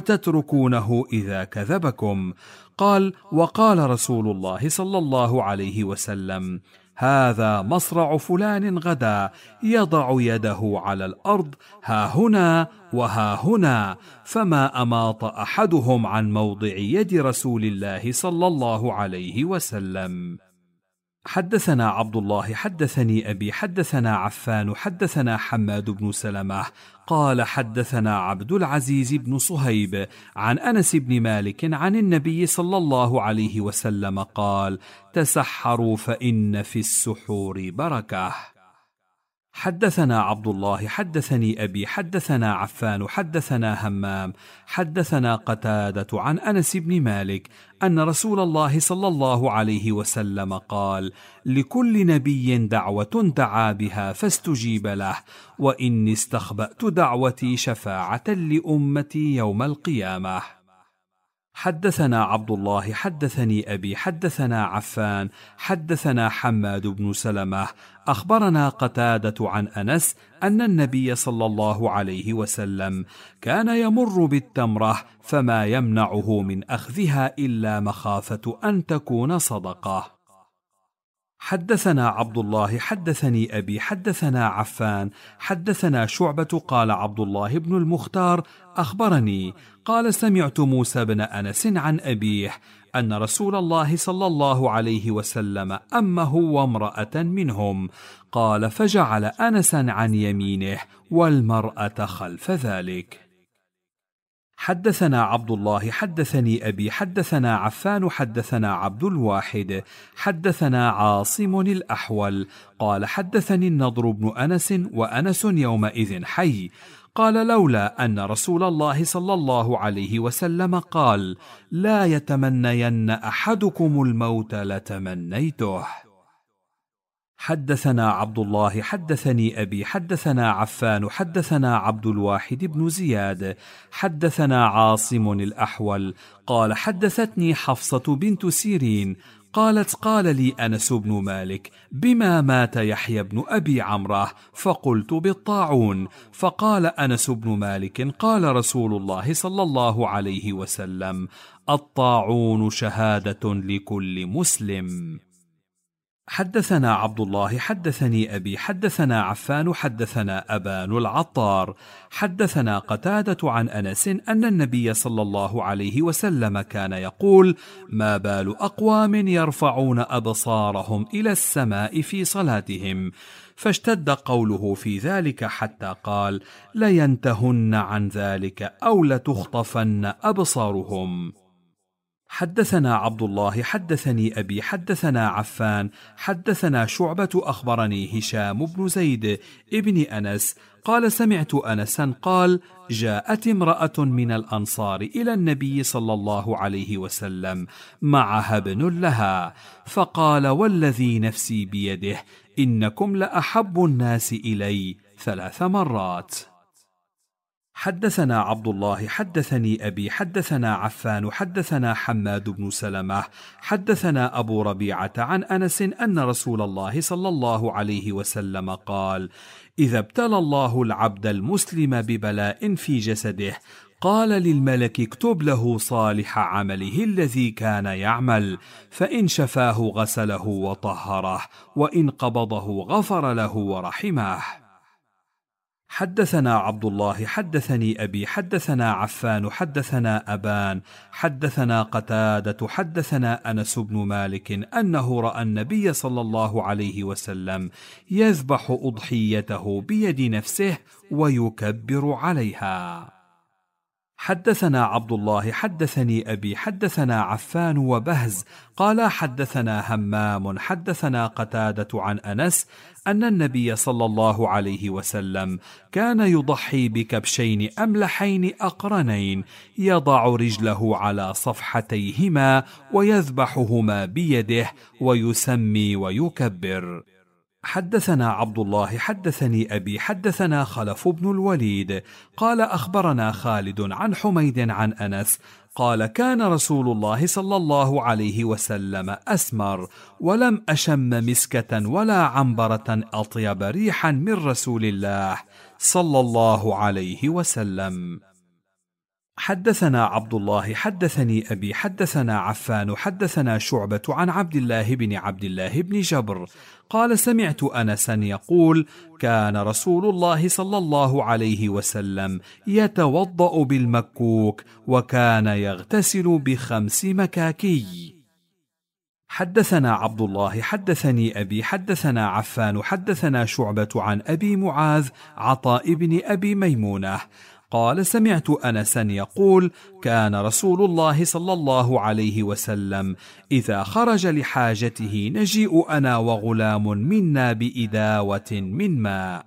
وتتركونه إذا كذبكم. قال: وقال رسول الله صلى الله عليه وسلم: هذا مصرع فلان غدا، يضع يده على الأرض ها هنا وها هنا، فما أماط أحدهم عن موضع يد رسول الله صلى الله عليه وسلم. حدثنا عبد الله حدثني أبي حدثنا عفان حدثنا حماد بن سلمة قال: حدثنا عبد العزيز بن صهيب عن أنس بن مالك عن النبي صلى الله عليه وسلم قال: تسحروا فإن في السحور بركة. حدثنا عبد الله حدثني أبي حدثنا عفان حدثنا همام حدثنا قتادة عن أنس بن مالك أن رسول الله صلى الله عليه وسلم قال: لكل نبي دعوة دعا بها فاستجيب له، وإني استخبأت دعوتي شفاعة لأمتي يوم القيامة. حدثنا عبد الله حدثني أبي حدثنا عفان حدثنا حماد بن سلمة أخبرنا قتادة عن أنس أن النبي صلى الله عليه وسلم كان يمر بالتمرة فما يمنعه من أخذها إلا مخافة أن تكون صدقة. حدثنا عبد الله حدثني أبي حدثنا عفان حدثنا شعبة قال عبد الله بن المختار أخبرني قال: سمعت موسى بن أنس عن أبيه أن رسول الله صلى الله عليه وسلم أمه وامرأة منهم. قال: فجعل أنسا عن يمينه والمرأة خلف ذلك. حدثنا عبد الله حدثني أبي حدثنا عفان حدثنا عبد الواحد حدثنا عاصم الأحول قال: حدثني النضر بن أنس وأنس يومئذ حي قال: لولا أن رسول الله صلى الله عليه وسلم قال: لا يتمنين أحدكم الموت لتمنيته. حدثنا عبد الله حدثني أبي حدثنا عفان حدثنا عبد الواحد بن زياد حدثنا عاصم الأحول قال: حدثتني حفصة بنت سيرين قالت: قال لي أنس بن مالك: بما مات يحيى بن أبي عمرة؟ فقلت: بالطاعون. فقال أنس بن مالك: قال رسول الله صلى الله عليه وسلم: الطاعون شهادة لكل مسلم. حدثنا عبد الله حدثني أبي حدثنا عفان حدثنا أبان العطار حدثنا قتادة عن أنس أن النبي صلى الله عليه وسلم كان يقول: ما بال أقوام يرفعون أبصارهم إلى السماء في صلاتهم؟ فاشتد قوله في ذلك حتى قال: لينتهن عن ذلك أو لتخطفن أبصارهم. حدثنا عبد الله حدثني أبي حدثنا عفان حدثنا شعبة أخبرني هشام بن زيد ابن أنس قال سمعت أنسا قال جاءت امرأة من الأنصار إلى النبي صلى الله عليه وسلم معها ابن لها فقال والذي نفسي بيده إنكم لأحب الناس إلي 3 مرات. حدثنا عبد الله حدثني أبي حدثنا عفان حدثنا حماد بن سلمة حدثنا أبو ربيعة عن أنس أن رسول الله صلى الله عليه وسلم قال إذا ابتلى الله العبد المسلم ببلاء في جسده قال للملك اكتب له صالح عمله الذي كان يعمل، فإن شفاه غسله وطهره، وإن قبضه غفر له ورحمه. حدثنا عبد الله حدثني أبي حدثنا عفان حدثنا أبان حدثنا قتادة حدثنا أنس بن مالك أنه رأى النبي صلى الله عليه وسلم يذبح أضحيته بيد نفسه ويكبر عليها. حدثنا عبد الله حدثني أبي حدثنا عفان وبهز قال حدثنا همام حدثنا قتادة عن أنس أن النبي صلى الله عليه وسلم كان يضحي بكبشين أملحين أقرنين يضع رجله على صفحتيهما ويذبحهما بيده ويسمي ويكبر. حدثنا عبد الله حدثني أبي حدثنا خلف بن الوليد قال أخبرنا خالد عن حميد عن أنس قال كان رسول الله صلى الله عليه وسلم أسمر ولم أشم مسكة ولا عنبرة أطيب ريحا من رسول الله صلى الله عليه وسلم. حدثنا عبد الله حدثني أبي حدثنا عفان حدثنا شعبة عن عبد الله بن جبر قال سمعت أنسا يقول كان رسول الله صلى الله عليه وسلم يتوضأ بالمكوك وكان يغتسل ب5 مكاكي. حدثنا عبد الله حدثني أبي حدثنا عفان حدثنا شعبة عن أبي معاذ عطاء بن أبي ميمونة قال سمعت أنسا يقول كان رسول الله صلى الله عليه وسلم إذا خرج لحاجته نجيء أنا وغلام منا بإداوة من ماء.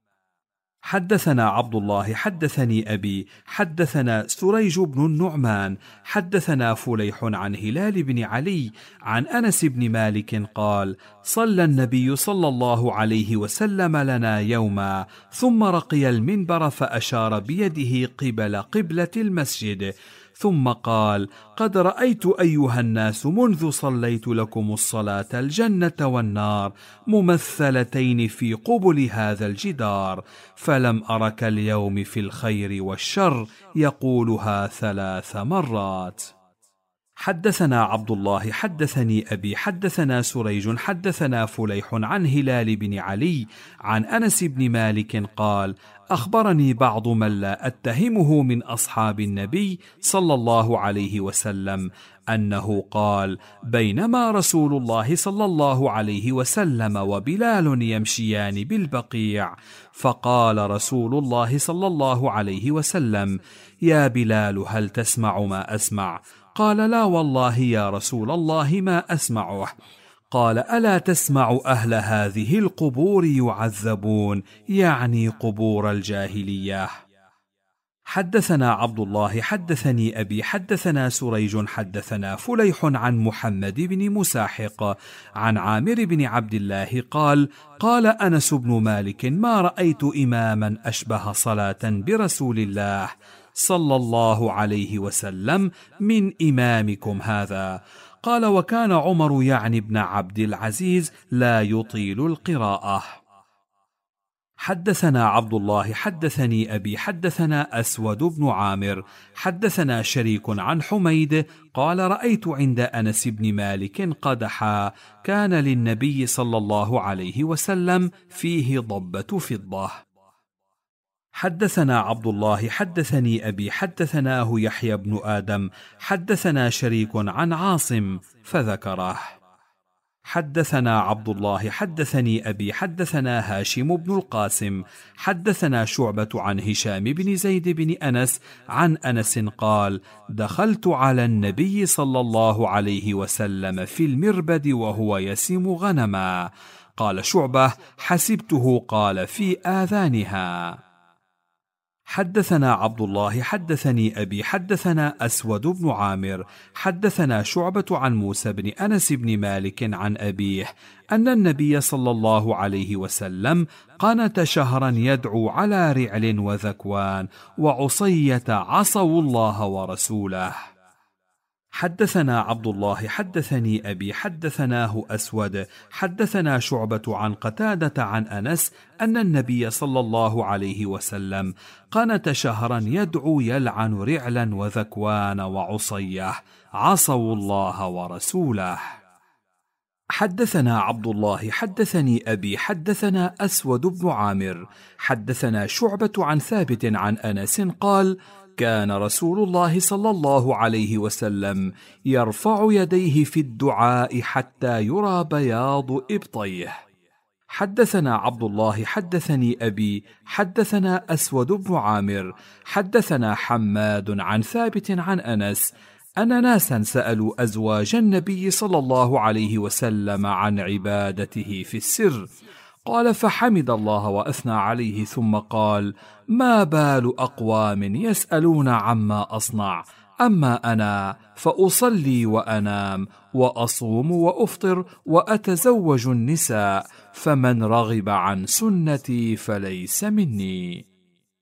حدثنا عبد الله حدثني أبي حدثنا سريج بن النعمان حدثنا فليح عن هلال بن علي عن أنس بن مالك قال صلى النبي صلى الله عليه وسلم لنا يوما ثم رقي المنبر فأشار بيده قبل قبلة المسجد ثم قال قد رأيت أيها الناس منذ صليت لكم الصلاة الجنة والنار ممثلتين في قبل هذا الجدار فلم أرك اليوم في الخير والشر يقولها 3 مرات. حدثنا عبد الله حدثني أبي حدثنا سريج حدثنا فليح عن هلال بن علي عن أنس بن مالك قال أخبرني بعض من لا أتهمه من أصحاب النبي صلى الله عليه وسلم أنه قال بينما رسول الله صلى الله عليه وسلم وبلال يمشيان بالبقيع فقال رسول الله صلى الله عليه وسلم يا بلال هل تسمع ما أسمع؟ قال لا والله يا رسول الله ما أسمعه. قال ألا تسمع أهل هذه القبور يعذبون يعني قبور الجاهلية. حدثنا عبد الله حدثني أبي حدثنا سريج حدثنا فليح عن محمد بن مساحق عن عامر بن عبد الله قال قال أنس بن مالك ما رأيت إماما أشبه صلاة برسول الله صلى الله عليه وسلم من إمامكم هذا. قال وكان عمر يعني ابن عبد العزيز لا يطيل القراءة. حدثنا عبد الله حدثني أبي حدثنا أسود بن عامر حدثنا شريك عن حميد قال رأيت عند أنس بن مالك قدحا كان للنبي صلى الله عليه وسلم فيه ضبة فضة. حدثنا عبد الله حدثني أبي حدثناه يحيى بن آدم حدثنا شريك عن عاصم فذكره. حدثنا عبد الله حدثني أبي حدثنا هاشم بن القاسم حدثنا شعبة عن هشام بن زيد بن أنس عن أنس قال: دخلت على النبي صلى الله عليه وسلم في المربد وهو يسم غنما. قال شعبة: حسبته قال في آذانها. حدثنا عبد الله حدثني أبي حدثنا أسود بن عامر حدثنا شعبة عن موسى بن أنس بن مالك عن أبيه أن النبي صلى الله عليه وسلم قنت شهرا يدعو على رعل وذكوان وعصية عصوا الله ورسوله. حدثنا عبد الله حدثني أبي حدثناه أسود حدثنا شعبة عن قتادة عن أنس أن النبي صلى الله عليه وسلم قنت شهرا يدعو يلعن رعلا وذكوان وعصية عصوا الله ورسوله. حدثنا عبد الله حدثني أبي حدثنا أسود بن عامر حدثنا شعبة عن ثابت عن أنس قال: كان رسول الله صلى الله عليه وسلم يرفع يديه في الدعاء حتى يرى بياض إبطيه. حدثنا عبد الله حدثني أبي حدثنا أسود بن عامر حدثنا حماد عن ثابت عن أنس أن ناسا سألوا أزواج النبي صلى الله عليه وسلم عن عبادته في السر، قال: فحمد الله وأثنى عليه ثم قال: ما بال أقوام يسألون عما أصنع، أما أنا فأصلي وأنام وأصوم وأفطر وأتزوج النساء، فمن رغب عن سنتي فليس مني.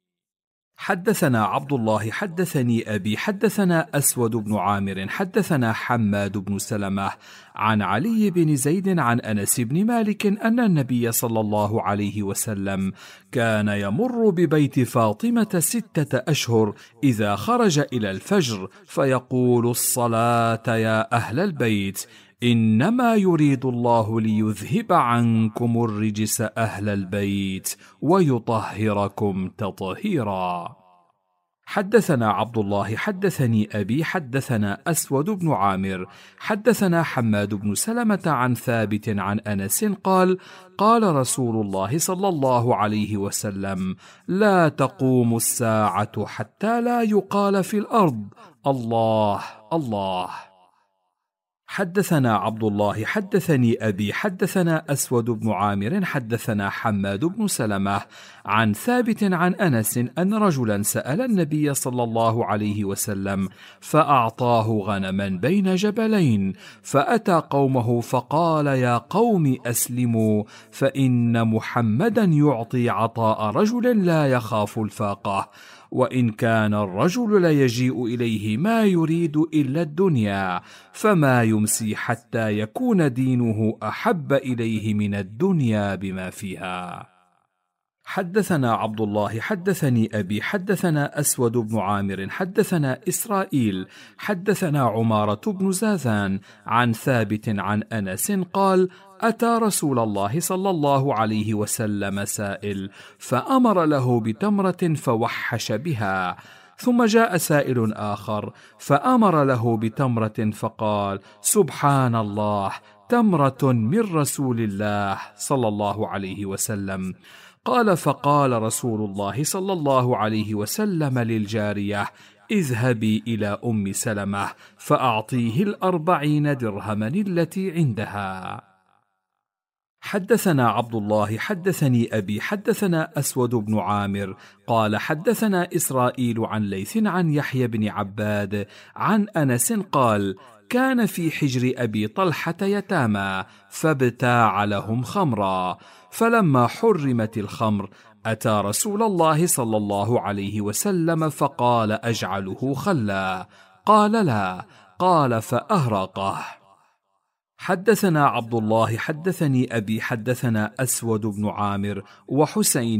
حدثنا عبد الله حدثني أبي حدثنا أسود بن عامر حدثنا حماد بن سلمة عن علي بن زيد عن أنس بن مالك أن النبي صلى الله عليه وسلم كان يمر ببيت فاطمة 6 أشهر إذا خرج إلى الفجر فيقول: الصلاة يا أهل البيت، إنما يريد الله ليذهب عنكم الرجس أهل البيت ويطهركم تطهيرا. حدثنا عبد الله حدثني أبي حدثنا أسود بن عامر حدثنا حماد بن سلمة عن ثابت عن أنس قال: قال رسول الله صلى الله عليه وسلم: لا تقوم الساعة حتى لا يقال في الأرض الله الله. حدثنا عبد الله حدثني أبي حدثنا أسود بن عامر حدثنا حماد بن سلمة عن ثابت عن أنس أن رجلا سأل النبي صلى الله عليه وسلم فأعطاه غنما بين جبلين، فأتى قومه فقال: يا قوم أسلموا، فإن محمدا يعطي عطاء رجل لا يخاف الفاقة، وإن كان الرجل ليجيء إليه ما يريد إلا الدنيا، فما يمسي حتى يكون دينه أحب إليه من الدنيا بما فيها. حدثنا عبد الله حدثني أبي حدثنا أسود بن عامر حدثنا إسرائيل حدثنا عمارة بن زازان عن ثابت عن أنس قال: أتى رسول الله صلى الله عليه وسلم سائل فأمر له بتمرة فوحش بها، ثم جاء سائل آخر فأمر له بتمرة فقال: سبحان الله، تمرة من رسول الله صلى الله عليه وسلم. قال: فقال رسول الله صلى الله عليه وسلم للجارية: اذهبي إلى أم سلمة فأعطيه 40 درهما التي عندها. حدثنا عبد الله حدثني أبي حدثنا أسود بن عامر قال: حدثنا إسرائيل عن ليث عن يحيى بن عباد عن أنس قال: كان في حجر أبي طلحة يتامى فابتاع لهم خمرا، فلما حرمت الخمر أتى رسول الله صلى الله عليه وسلم فقال: أجعله خلا؟ قال: لا. قال: فأهرقه. حدثنا عبد الله حدثني أبي حدثنا أسود بن عامر وحسين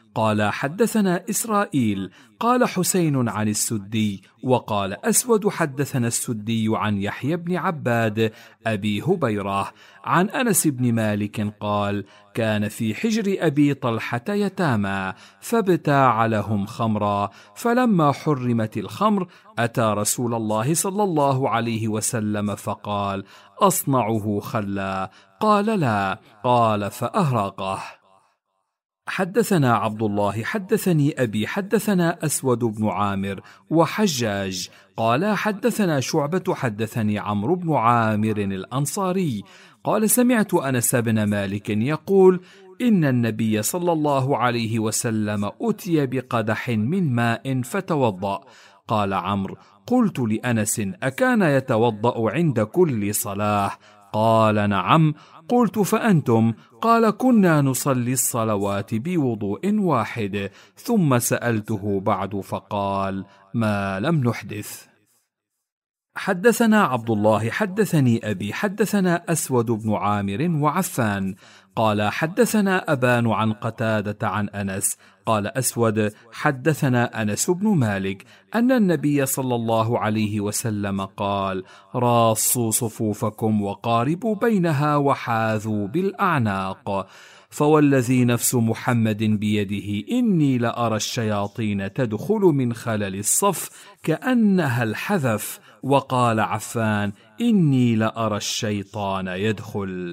قال حدثنا إسرائيل قال حسين عن السدي وقال أسود حدثنا السدي عن يحيى بن عباد أبي هبيرة عن أنس بن مالك قال كان في حجر أبي طلحة يتامى فابتاع لهم خمرا، فلما حرمت الخمر أتى رسول الله صلى الله عليه وسلم فقال أصنعه خلا؟ قال لا، قال فأهرقه. حدثنا عبد الله حدثني أبي حدثنا أسود بن عامر وحجاج قال حدثنا شعبة حدثني عمرو بن عامر الأنصاري قال سمعت أنس بن مالك يقول إن النبي صلى الله عليه وسلم أتي بقدح من ماء فتوضأ. قال عمرو قلت لأنس أكان يتوضأ عند كل صلاة؟ قال نعم. قلت فأنتم؟ قال كنا نصلي الصلوات بوضوء واحد. ثم سألته بعد فقال ما لم نحدث. حدثنا عبد الله حدثني أبي حدثنا أسود بن عامر وعفان قال حدثنا أبان عن قتادة عن أنس قال أسود حدثنا أنس بن مالك أن النبي صلى الله عليه وسلم قال راصوا صفوفكم وقاربوا بينها وحاذوا بالأعناق، فوالذي نفس محمد بيده إني لأرى الشياطين تدخل من خلل الصف كأنها الحذف. وقال عفان إني لأرى الشيطان يدخل.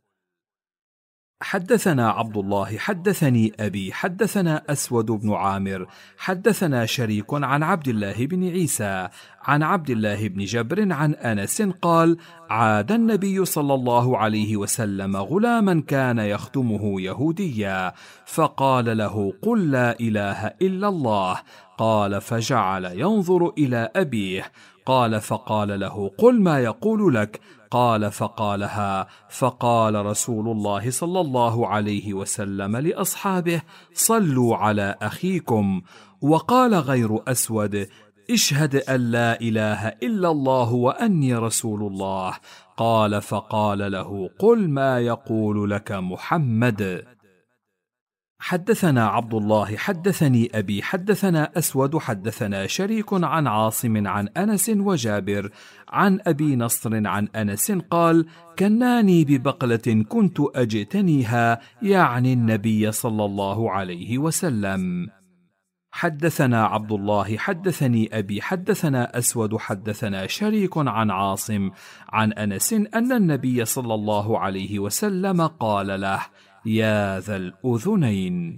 حدثنا عبد الله حدثني أبي حدثنا أسود بن عامر حدثنا شريك عن عبد الله بن عيسى عن عبد الله بن جبر عن أنس قال عاد النبي صلى الله عليه وسلم غلاما كان يخدمه يهوديا فقال له قل لا إله إلا الله. قال فجعل ينظر إلى أبيه. قال فقال له قل ما يقول لك. قال فقالها. فقال رسول الله صلى الله عليه وسلم لأصحابه صلوا على أخيكم. وقال غير أسود اشهد أن لا إله إلا الله وأني رسول الله. قال فقال له قل ما يقول لك محمد. حدثنا عبد الله حدثني أبي حدثنا أسود حدثنا شريك عن عاصم عن أنس وجابر عن أبي نصر عن أنس قال كناني ببقلة كنت أجتنيها يعني النبي صلى الله عليه وسلم. حدثنا عبد الله حدثني أبي حدثنا أسود حدثنا شريك عن عاصم عن أنس أن النبي صلى الله عليه وسلم قال له يا ذا الأذنين.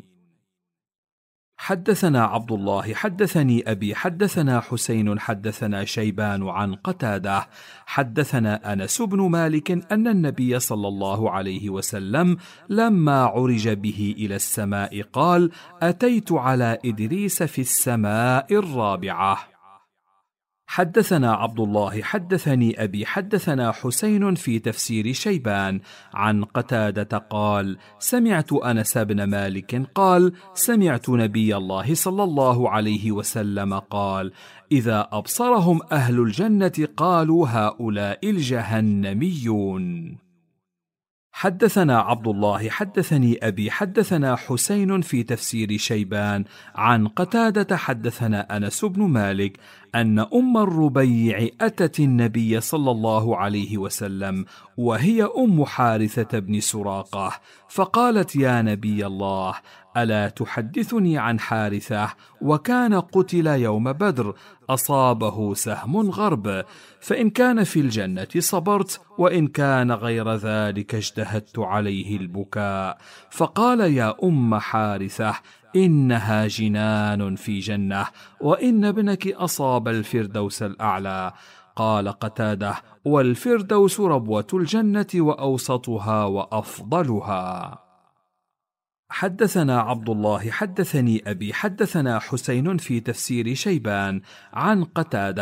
حدثنا عبد الله حدثني أبي حدثنا حسين حدثنا شيبان عن قتادة حدثنا أنس بن مالك أن النبي صلى الله عليه وسلم لما عرج به إلى السماء قال أتيت على إدريس في السماء الرابعة. حدثنا عبد الله حدثني أبي حدثنا حسين في تفسير شيبان عن قتادة قال سمعت أنس بن مالك قال سمعت نبي الله صلى الله عليه وسلم قال إذا أبصرهم أهل الجنة قالوا هؤلاء الجهنميون. حدثنا عبد الله حدثني أبي حدثنا حسين في تفسير شيبان عن قتادة حدثنا أنس بن مالك أن أم الربيع أتت النبي صلى الله عليه وسلم وهي أم حارثة بن سراقة فقالت يا نبي الله ألا تحدثني عن حارثة وكان قتل يوم بدر أصابه سهم غرب فإن كان في الجنة صبرت وإن كان غير ذلك اجتهدت عليه البكاء. فقال يا أم حارثة إنها جنان في جنة وإن ابنك أصاب الفردوس الأعلى. قال قتادة والفردوس ربوة الجنة وأوسطها وأفضلها. حدثنا عبد الله حدثني أبي حدثنا حسين في تفسير شيبان عن قتادة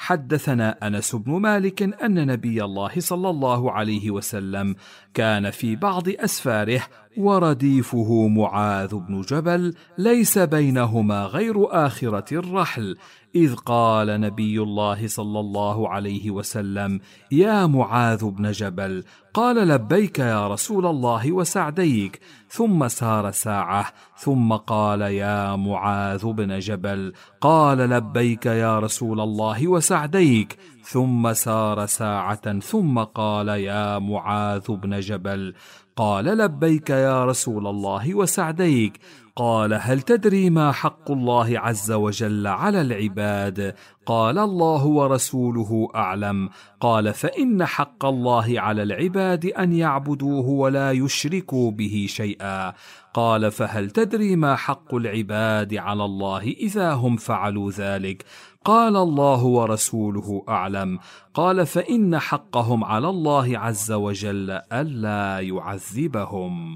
حدثنا أنس بن مالك أن نبي الله صلى الله عليه وسلم كان في بعض أسفاره ورديفه معاذ بن جبل ليس بينهما غير آخرة الرحل، إذ قال نبي الله صلى الله عليه وسلم: يا معاذ بن جبل. قال: لبيك يا رسول الله وسعديك. ثم سار ساعة ثم قال: يا معاذ بن جبل. قال: لبيك يا رسول الله وسعديك. ثم سار ساعة ثم قال: يا معاذ بن جبل. قال: لبيك يا رسول الله وسعديك. قال: هل تدري ما حق الله عز وجل على العباد؟ قال: الله ورسوله أعلم. قال: فإن حق الله على العباد أن يعبدوه ولا يشركوا به شيئا. قال: فهل تدري ما حق العباد على الله إذا هم فعلوا ذلك؟ قال: الله ورسوله أعلم. قال: فإن حقهم على الله عز وجل ألا يعذبهم.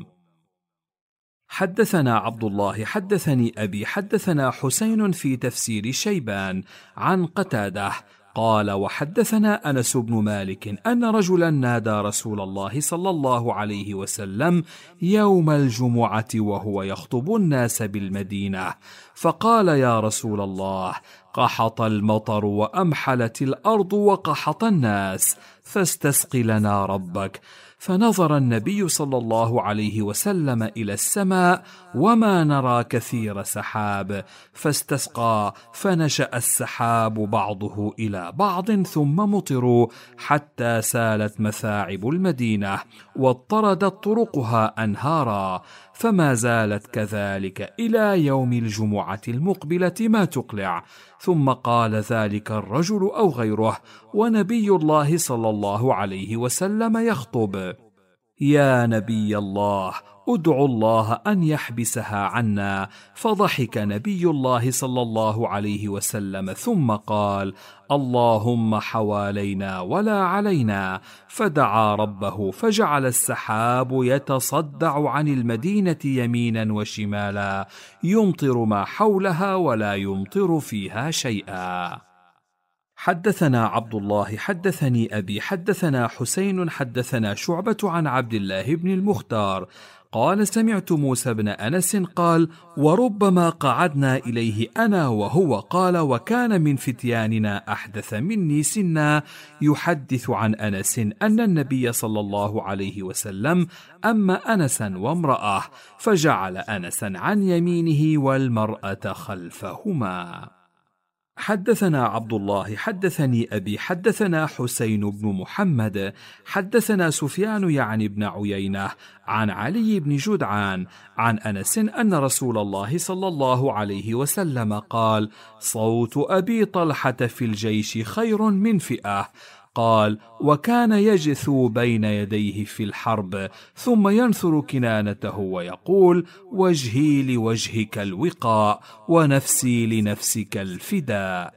حدثنا عبد الله حدثني أبي حدثنا حسين في تفسير شيبان عن قتادة قال: وحدثنا أنس بن مالك أن رجلا نادى رسول الله صلى الله عليه وسلم يوم الجمعة وهو يخطب الناس بالمدينة، فقال: يا رسول الله، قحط المطر وأمحلت الأرض وقحط الناس، فاستسق لنا ربك. فنظر النبي صلى الله عليه وسلم إلى السماء وما نرى كثير سحاب، فاستسقى فنشأ السحاب بعضه إلى بعض ثم مطروا حتى سالت مثاعب المدينة واضطردت طرقها أنهارا، فما زالت كذلك إلى يوم الجمعة المقبلة ما تقلع. ثم قال ذلك الرجل أو غيره ونبي الله صلى الله عليه وسلم يخطب: يا نبي الله، ادعوا الله أن يحبسها عنا. فضحك نبي الله صلى الله عليه وسلم ثم قال: اللهم حوالينا ولا علينا. فدعا ربه فجعل السحاب يتصدع عن المدينة يمينا وشمالا، يمطر ما حولها ولا يمطر فيها شيئا. حدثنا عبد الله حدثني أبي حدثنا حسين حدثنا شعبة عن عبد الله بن المختار قال: سمعت موسى بن أنس قال: وربما قعدنا إليه أنا وهو. قال: وكان من فتياننا أحدث مني سنا يحدث عن أنس أن النبي صلى الله عليه وسلم أما أنسا وامرأة، فجعل أنسا عن يمينه والمرأة خلفهما. حدثنا عبد الله حدثني أبي حدثنا حسين بن محمد حدثنا سفيان يعني بن عيينة عن علي بن جدعان عن أنس أن رسول الله صلى الله عليه وسلم قال: صوت أبي طلحة في الجيش خير من فئة. قال: وكان يجثو بين يديه في الحرب ثم ينثر كنانته ويقول: وجهي لوجهك الوقاء ونفسي لنفسك الفداء.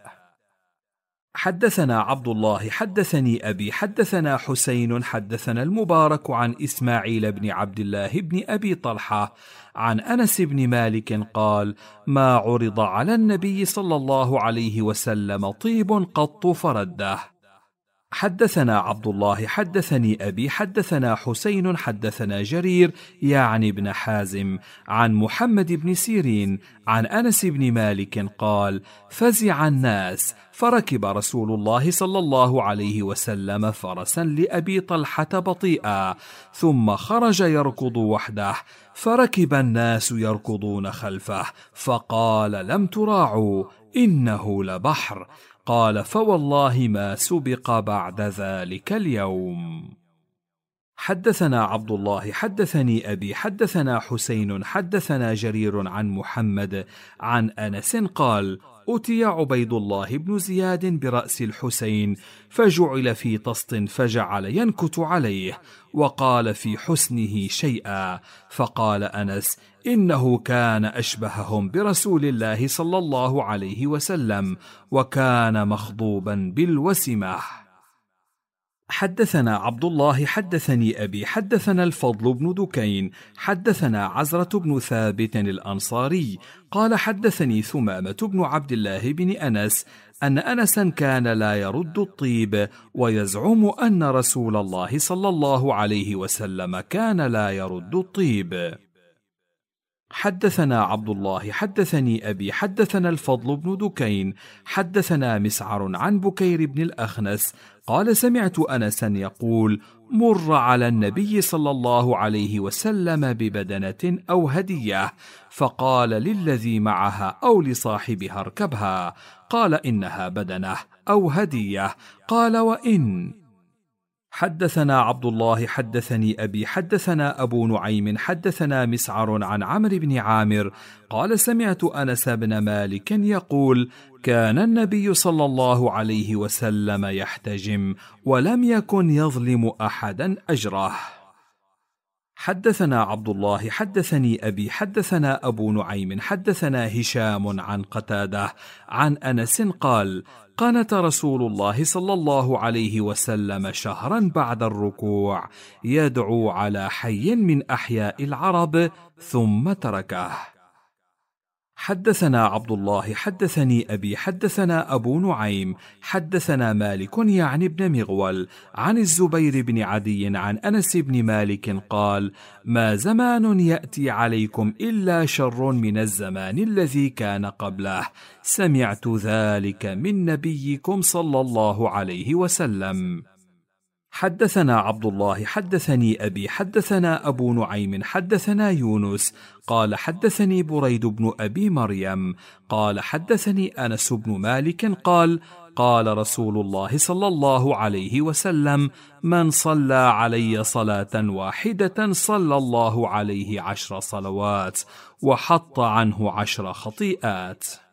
حدثنا عبد الله حدثني أبي حدثنا حسين حدثنا المبارك عن إسماعيل بن عبد الله بن أبي طلحة عن أنس بن مالك قال: ما عرض على النبي صلى الله عليه وسلم طيب قط فرده. حدثنا عبد الله حدثني أبي حدثنا حسين حدثنا جرير يعني بن حازم عن محمد بن سيرين عن أنس بن مالك قال: فزع الناس، فركب رسول الله صلى الله عليه وسلم فرسا لأبي طلحة بطيئا، ثم خرج يركض وحده، فركب الناس يركضون خلفه، فقال: لم تراعوا، إنه لبحر. قال: فوالله ما سبق بعد ذلك اليوم. حدثنا عبد الله حدثني أبي حدثنا حسين حدثنا جرير عن محمد عن أنس قال: أتي عبيد الله بن زياد برأس الحسين فجعل في طست فجعل ينكت عليه، وقال في حسنه شيئا، فقال أنس: إنه كان أشبههم برسول الله صلى الله عليه وسلم، وكان مخضوبا بالوسمة. حدثنا عبد الله حدثني أبي حدثنا الفضل بن دكين حدثنا عزرة بن ثابت الأنصاري قال حدثني ثمامة بن عبد الله بن أنس أن أنسا كان لا يرد الطيب ويزعم أن رسول الله صلى الله عليه وسلم كان لا يرد الطيب. حدثنا عبد الله حدثني أبي حدثنا الفضل بن دكين حدثنا مسعر عن بكير بن الأخنس قال سمعت أنسا يقول: مر على النبي صلى الله عليه وسلم ببدنة أو هدية، فقال للذي معها أو لصاحبها اركبها، قال: إنها بدنة أو هدية، قال: وإن. حدثنا عبد الله حدثني أبي حدثنا أبو نعيم حدثنا مسعر عن عمرو بن عامر قال سمعت أنس بن مالك يقول: كان النبي صلى الله عليه وسلم يحتجم ولم يكن يظلم أحدا أجره. حدثنا عبد الله حدثني أبي حدثنا أبو نعيم حدثنا هشام عن قتادة عن أنس قال: قنت رسول الله صلى الله عليه وسلم شهرا بعد الركوع يدعو على حي من أحياء العرب ثم تركه. حدثنا عبد الله حدثني أبي حدثنا أبو نعيم حدثنا مالك يعني ابن مغول عن الزبير بن عدي عن أنس بن مالك قال: ما زمان يأتي عليكم إلا شر من الزمان الذي كان قبله، سمعت ذلك من نبيكم صلى الله عليه وسلم. حدثنا عبد الله حدثني أبي حدثنا أبو نعيم حدثنا يونس قال حدثني بريد بن أبي مريم قال حدثني أنس بن مالك قال: قال رسول الله صلى الله عليه وسلم: من صلى علي صلاة واحدة صلى الله عليه 10 صلوات وحط عنه 10 خطيئات.